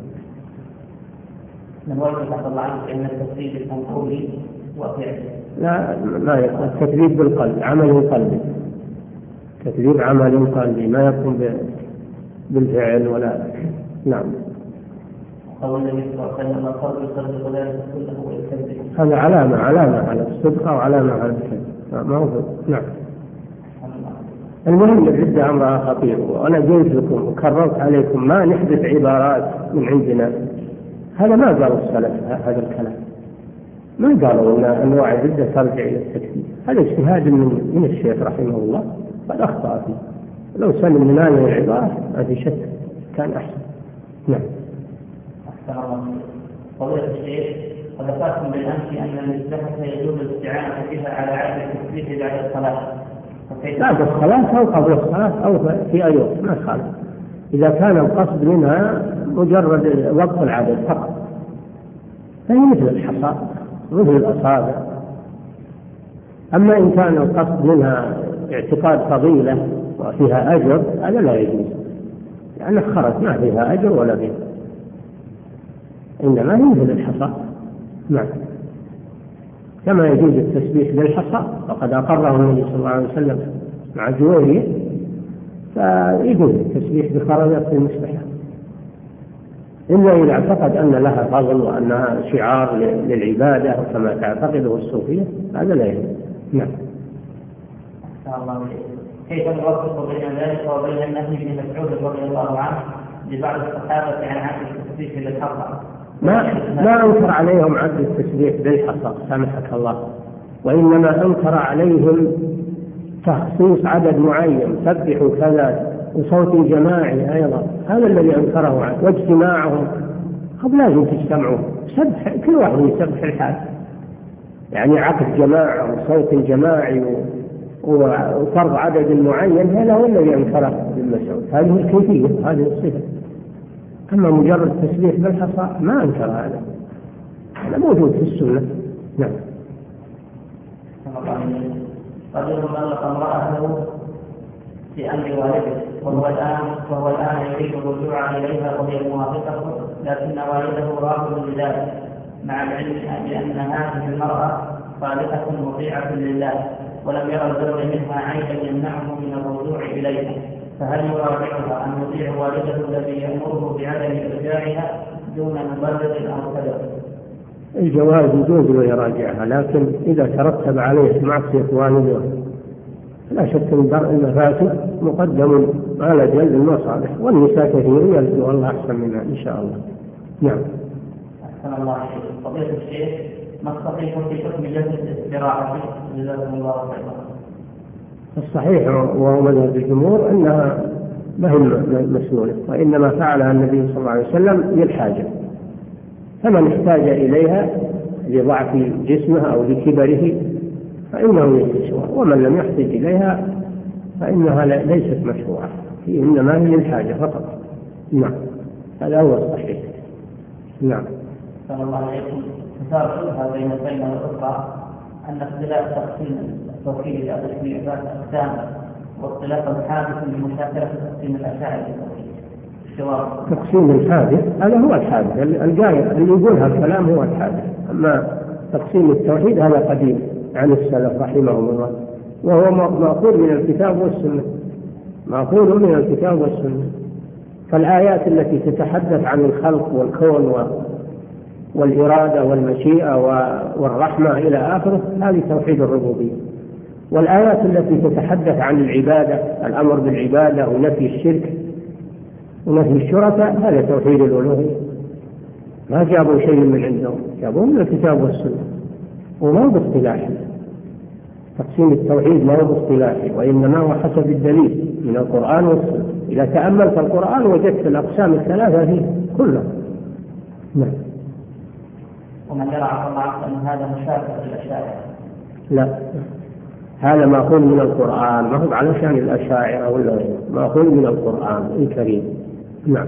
من وجه الله عنك أن التكليف القولي وفعل؟ لا، ما يكون التكليف بالقلب، عمل قلبي، تكليف عمل قلبي، ما يكون بالفعل ولا. نعم. قول النبي صلى الله عليه وسلم القلب يصدق ذلك كله ويكذب، هذا علامة على الصدق وعلامة على الكذب، ما هو. نعم. المهم الردة أمرها خطير، وأنا قلت لكم وكررت عليكم ما نحدث عبارات من عندنا، هذا ما قالوا السلف، هذا الكلام ما قالوا أن أنواع الردة ترجع إلى التكفير، هذا اجتهاد من الشيخ رحمه الله قد أخطأ فيه، لو سلم من هذه العبارة ما في شك كان أحسن. نعم. أحسن الله. فضيلة الشيخ، وذكرتم بالأمس أن المسبحة يجوز الاستعانة بها على عدد التسبيح بعد الصلاة. بعد الصلاة أو قبل الصلاة أو في أي وقت ما خالف، إذا كان القصد منها مجرد وقت العدد فقط، فهي مثل الحصى مثل الأصابع. أما إن كان القصد منها اعتقاد فضيلة وفيها أجر هذا لا يجوز، لأن خرج ما فيها أجر ولا فيها، إنما هي مثل الحصى. نعم. كما يجوز التسبيح بالحصى وقد أقره النبي صلى الله عليه وسلم مع جويرية، فيجوز التسبيح بخرجات المسبحة، إلا إذا اعتقد أن لها فضل وأنها شعار للعبادة كما تعتقده الصوفية، هذا لا يجوز. نعم. كيف نوفق بين ذلك وبين النهي بن مسعود رضي الله عنه لبعض الصحابة عن عدد التسبيح بالحصى؟ ما أنكر عليهم عدد التسبيح بالحصى سامحك الله، وإنما أنكر عليهم تخصيص عدد معين، سبحوا كذا، وصوت جماعي أيضا، هذا الذي أنكره عنه، واجتماعهم. قبل لازم تجتمعوا، سبح كل واحد يسبح الحال، يعني عقد جماعة وصوت جماعي وفرض عدد معين، هذا هو الذي أنكره ابن مسعود، هذه الكيفية، هذه الصفة. أما مجرد تسبيح بالحصى ما أنكر هذا موجود في السنة. نعم. رجل طلق امرأته في أمر والده وهو الآن يريد الرجوع إليها وهي موافقة، لكن والده رافض لذلك مع العلم بأن هذه المرأة صالحة مطيعة لله، ولم يرى الزوج منها عيبا يمنعه من الرجوع إليها، فهل يراجعها أن يطيع والده الذي يأمره بعدم إرجاعها دون مبرر أو سبب؟ الجواز يجوز له يراجعها، لكن إذا ترتب عليه معصية والده لا شك أن المفاسد مقدم على جلب المصالح، والنساء كثير يرجو الله أحسن منها إن شاء الله. نعم. أحسن الله عليك. فضيلة الشيخ، ما الصحيح في حكم جلسة الاستراحة؟ جزاكم الله خيرا. الصحيح وهو مذهب الجمهور أنها ما هي مسنونة، وإنما فعلها النبي صلى الله عليه وسلم للحاجة، فمن احتاج إليها لضعف جسمه أو لكبره فإنه يجلسها، ومن لم يحتاج إليها فإنها ليست مشروعة، إنما هي للحاجة فقط. نعم، هذا هو الصحيح. نعم. صلى الله عليكم. مثال شبهة بين البينة والأخرى أن اختلاف تقسيم التوحيد إلى تسمية ذات أقسام واختلاف حادث لمشاكلة تقسيم الأشاعرة للتوحيد. تقسيم الحادث هذا هو الحادث، الجاي اللي يقولها الكلام هو الحادث، أما تقسيم التوحيد هذا قديم عن السلف رحمهم الله، وهو مأخوذ من الكتاب والسنة، مأخوذ من الكتاب والسنة. فالآيات التي تتحدث عن الخلق والكون والإرادة والمشيئة والرحمة إلى آخره هذه توحيد الربوبية، والآيات التي تتحدث عن العبادة، الأمر بالعبادة ونفي الشرك ونفي الشركاء، هذا توحيد الألوهية. ما جابوا شيء من عندهم، جابوه من الكتاب والسنة، وما هو باصطلاحي. تقسيم التوحيد ما هو باصطلاحي، وإنما هو حسب الدليل من القرآن والسنة. إذا تأملت القرآن وجدت الأقسام الثلاثة فيه كلها. نعم. ومن يرى عن الله أن هذا مشابه للأشاعرة؟ لا، هذا مأخوذ من القرآن، ما هو على شأن الأشاعرة ولا غيره، مأخوذ من القرآن الكريم. نعم.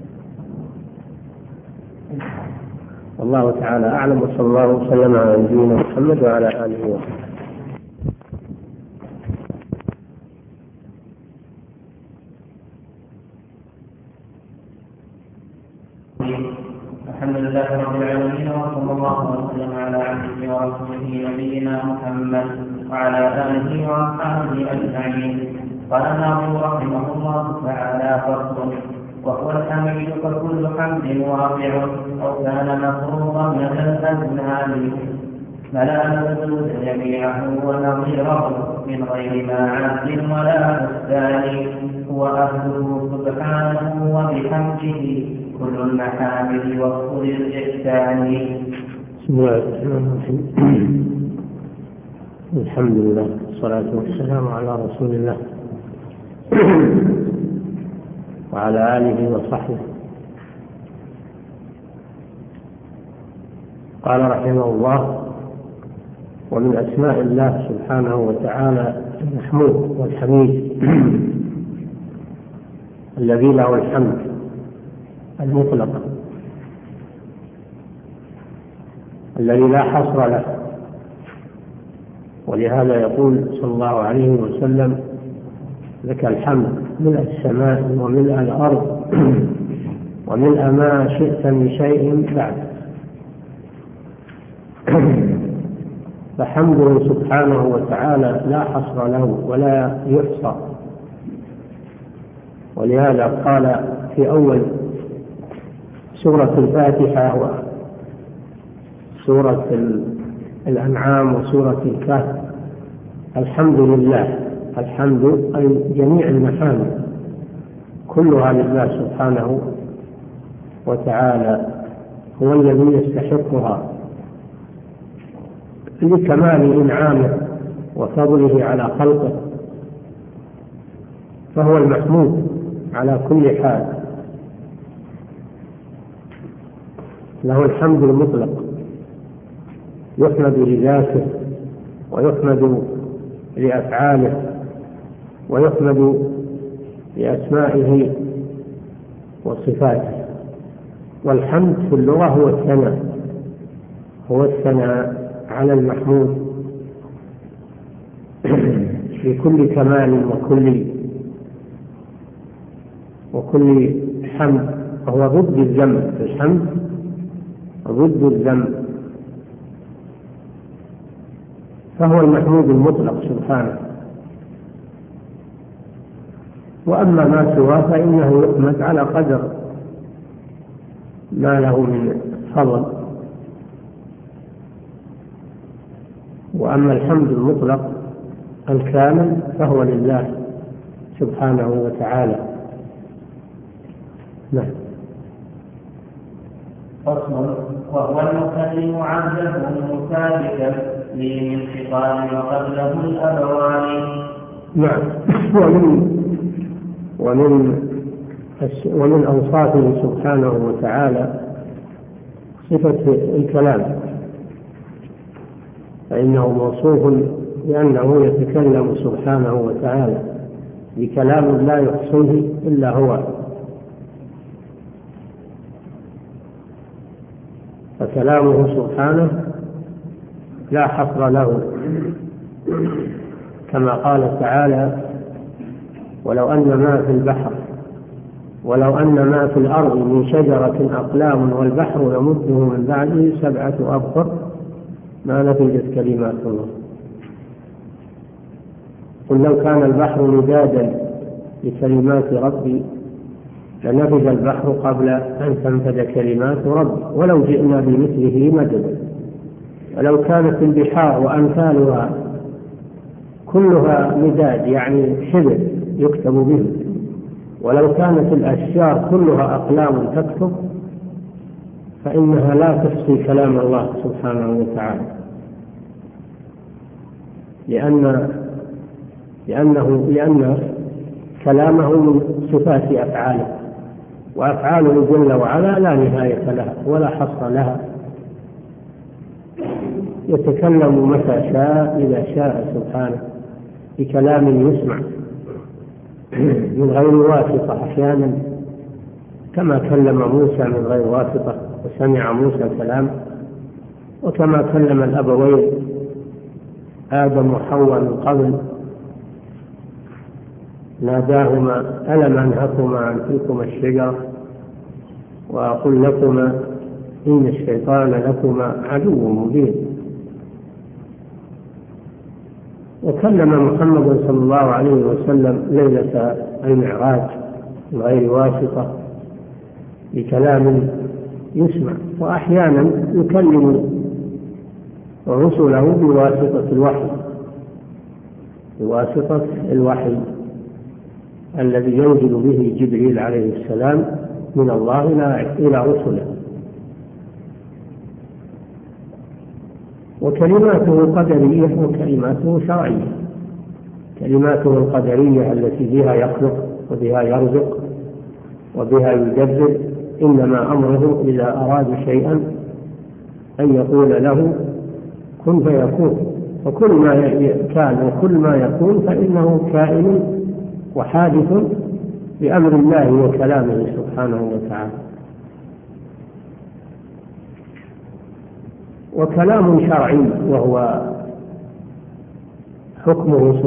والله تعالى أعلم، وصلى الله وسلم على نبينا محمد وعلى آله وصحبه. الحمد لله رب العالمين، وصلى الله وسلم على عبده ورسوله نبينا محمد وعلى آله وأصحابه أجمعين. قال الناظم رحمه الله تعالى: فصل: وهو الحميد فكل حمد واقع أو كان مفروضا لدى الأذهان، فلا نسجد جميعه ونظيره من غير ما عبد ولا بستان، هو أهله سبحانه وبحمده كل المحامد وكل الإحسان. بسم الله الرحمن الرحيم. الحمد لله والصلاة والسلام على رسول الله وعلى آله وصحبه. قال رحمه الله: ومن أسماء الله سبحانه وتعالى المحمود والحميد الذي له الحمد المطلق الذي لا حصر له، ولهذا يقول صلى الله عليه وسلم: لك الحمد ملء السماء وملء الأرض وملء ما شئت من شيء بعد. فحمده سبحانه وتعالى لا حصر له ولا يحصى، ولهذا قال في أول سورة الفاتحة وسورة الأنعام وسورة الكهف: الحمد لله. الحمد أي جميع المحامد كلها لله سبحانه وتعالى، هو الذي يستحقها لكمال إنعامه وفضله على خلقه، فهو المحمود على كل حال، له الحمد المطلق، يحمد لذاته ويحمد لأفعاله ويحمد لأسمائه وصفاته. والحمد في اللغة هو الثناء، هو الثناء على المحمود بكل كمال وكل حمد، وهو ضد الذم. الحمد ضد الذم، فهو المحمود المطلق سبحانه. وأما ما سواه فإنه يحمد على قدر ما له من فضل وأما الحمد المطلق الكامل فهو لله سبحانه وتعالى. نعم. فصل. وهو المكلم عبده المثابتا لي من خطاب وقبله الأبوان. نعم. ومن أوصافه سبحانه وتعالى صفة الكلام، فإنه موصوف بأنه يتكلم سبحانه وتعالى بكلام لا يحصيه إلا هو، فكلامه سبحانه لا حصر له، كما قال تعالى: ولو أن ما في البحر ولو أن ما في الأرض من شجرة أقلام والبحر يمده من بعده 7 أبحر ما نفذت كلمات الله. قل لو كان البحر مدادا لكلمات ربي لنفذ البحر قبل أن تنفذ كلمات ربي ولو جئنا بمثله مددا. ولو كانت البحار وأمثالها كلها مداد يعني حبر يكتب به، ولو كانت الأشجار كلها أقلام تكتب، فإنها لا تحصي كلام الله سبحانه وتعالى، لأن كلامه من صفات أفعاله، وأفعاله جل وعلا لا نهاية لها ولا حصر لها، يتكلم متى شاء إذا شاء سبحانه بكلام يسمع من غير واسطة أحيانا، كما كلم موسى من غير واسطة وسمع موسى الكلام، وكما كلم الأبوين آدم وحواء من قبل ناداهما: ألم أنهكما عن تلكما الشجرة وأقول لكما إن الشيطان لكما عدو مبين. وكلم محمد صلى الله عليه وسلم ليلة المعراج من غير واسطة بكلام يسمع، وأحيانا يكلم رسله بواسطة الوحي الذي ينزل به جبريل عليه السلام من الله إلى رسله. وكلماته قدرية وكلماته شرعية. كلماته القدرية التي بها يخلق وبها يرزق وبها يدبر، إنما أمره إذا أراد شيئا أن يقول له كن فيكون، وكل ما كان وكل ما يكون فإنه كائن وحادث بأمر الله وكلامه سبحانه وتعالى. وكلام شرعي وهو حكمه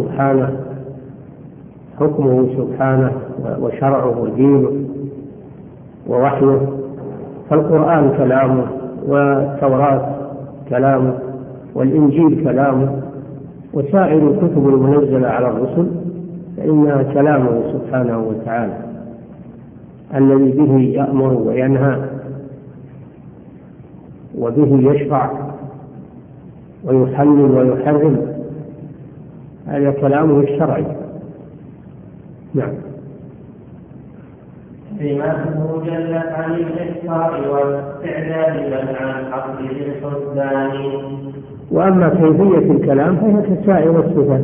سبحانه وشرعه ودينه ووحيه، فالقرآن كلامه، والتوراة كلامه، والإنجيل كلامه، وسائر الكتب المنزلة على الرسل فإنها كلامه سبحانه وتعالى الذي به يأمر وينهى وبه يشرع ويحلل ويحرم، هذا كلامه الشرعي. نعم. كلماته جلت عن الإحصاء والاستعداد بل عن عقل الحسبان. وأما كيفية الكلام فهي كسائر الصفات،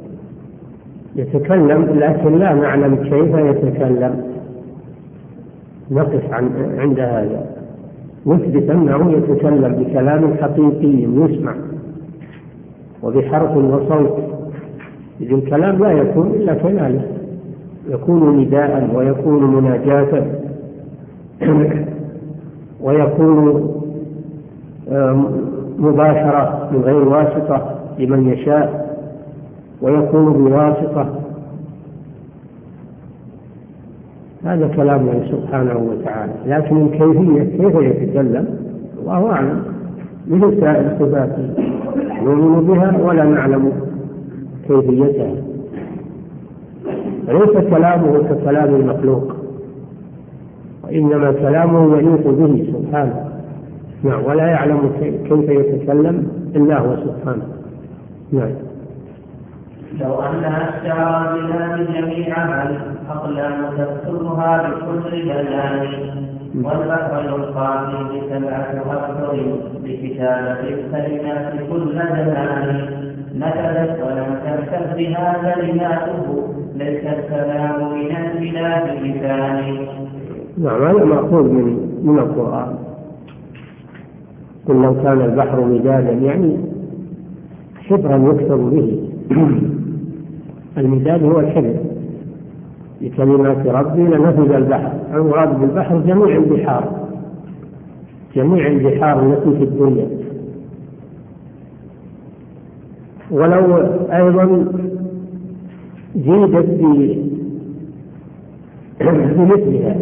يتكلم لكن لا نعلم كيف يتكلم، نقف عند هذا، نثبت أنه يتكلم بكلام حقيقي يسمع وبحرف وصوت. إذن الكلام لا يكون إلا كذلك، يكون نداء ويكون مناجاة ويكون مباشرة من غير واسطة لمن يشاء، ويكون بواسطة. هذا كلامه سبحانه وتعالى، لكن الكيفية كيف يتكلم الله أعلم، مثل سائر صفاته نؤمن بها ولا نعلم كيفيتها. ليس كلامه ككلام المخلوق، وإنما كلامه يليق به سبحانه. نعم. ولا يعلم كيف يتكلم إلا هو سبحانه. نعم. لو أنها اشتهر بها جميعها الأقلام تكتبها بكل بيان، والبحر يلقى فيه 7 أبحر بكتابة الكلمات كل زمان، نفذت ولم تنفذ بها كلماته، ليس الكلام من الإله بثاني. نعم، هذا مأخوذ من القرآن. قل لو كان البحر مدادا، يعني حبرا يكتب به. المداد هو الحبر بكلمات ربي لنفذ البحر. المراد بالبحر جميع البحار، جميع البحار التي في الدنيا. ولو أيضا زيدت بمثلها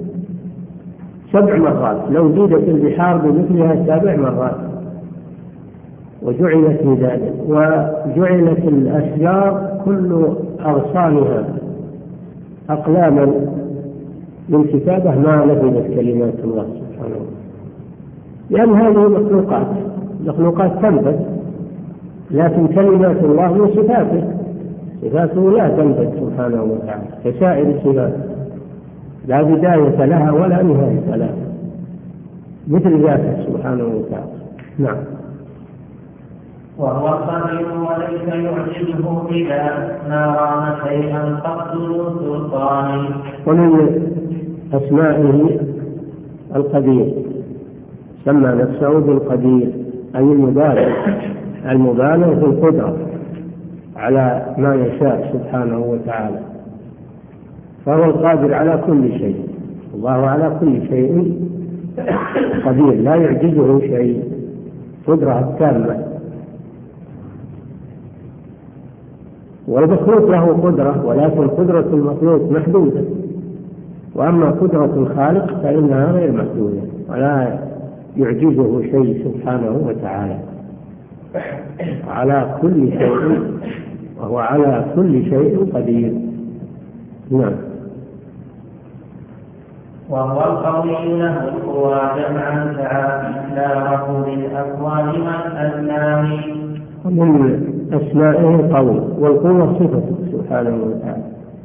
7 مرات، لو زيدت البحار بمثلها 7 مرات وجعلت مدادا، وجعلت الأشجار كل أغصانها أقلاما للكتابة ما نفذت كلمات الله سبحانه وتعالى، لأن هذه مخلوقات تنفذ، لكن كلمات الله من صفاته لا تنفذ سبحانه وتعالى كسائر الصفات، لا بداية لها ولا نهاية لها، مثل ذاته سبحانه وتعالى. نعم. وهو القدير وليس يعجزه إذا ما رام شيئا قد ذو سلطان. ومن أسمائه القدير، سمى نفسه بالقدير، أي المبالغ في القدرة على ما يشاء سبحانه وتعالى، فهو القادر على كل شيء. الله على كل شيء قدير، لا يعجزه شيء، قدرة تامة. والمخلوق له قدرة، ولكن قدرة المخلوق محدودة، وأما قدرة الخالق فإنها غير محدودة ولا يعجزه شيء سبحانه وتعالى على كل شيء، وهو على كل شيء قدير. نعم. وهو القوي له القوى جمعا تعالى للأكوان والأزمان. ومن أسمائه قوي، والقوة صفته سبحانه وتعالى.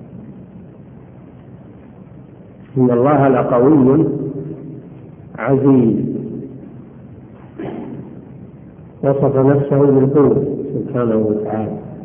إن الله لقوي عزيز، وصف نفسه بالقوة سبحانه وتعالى.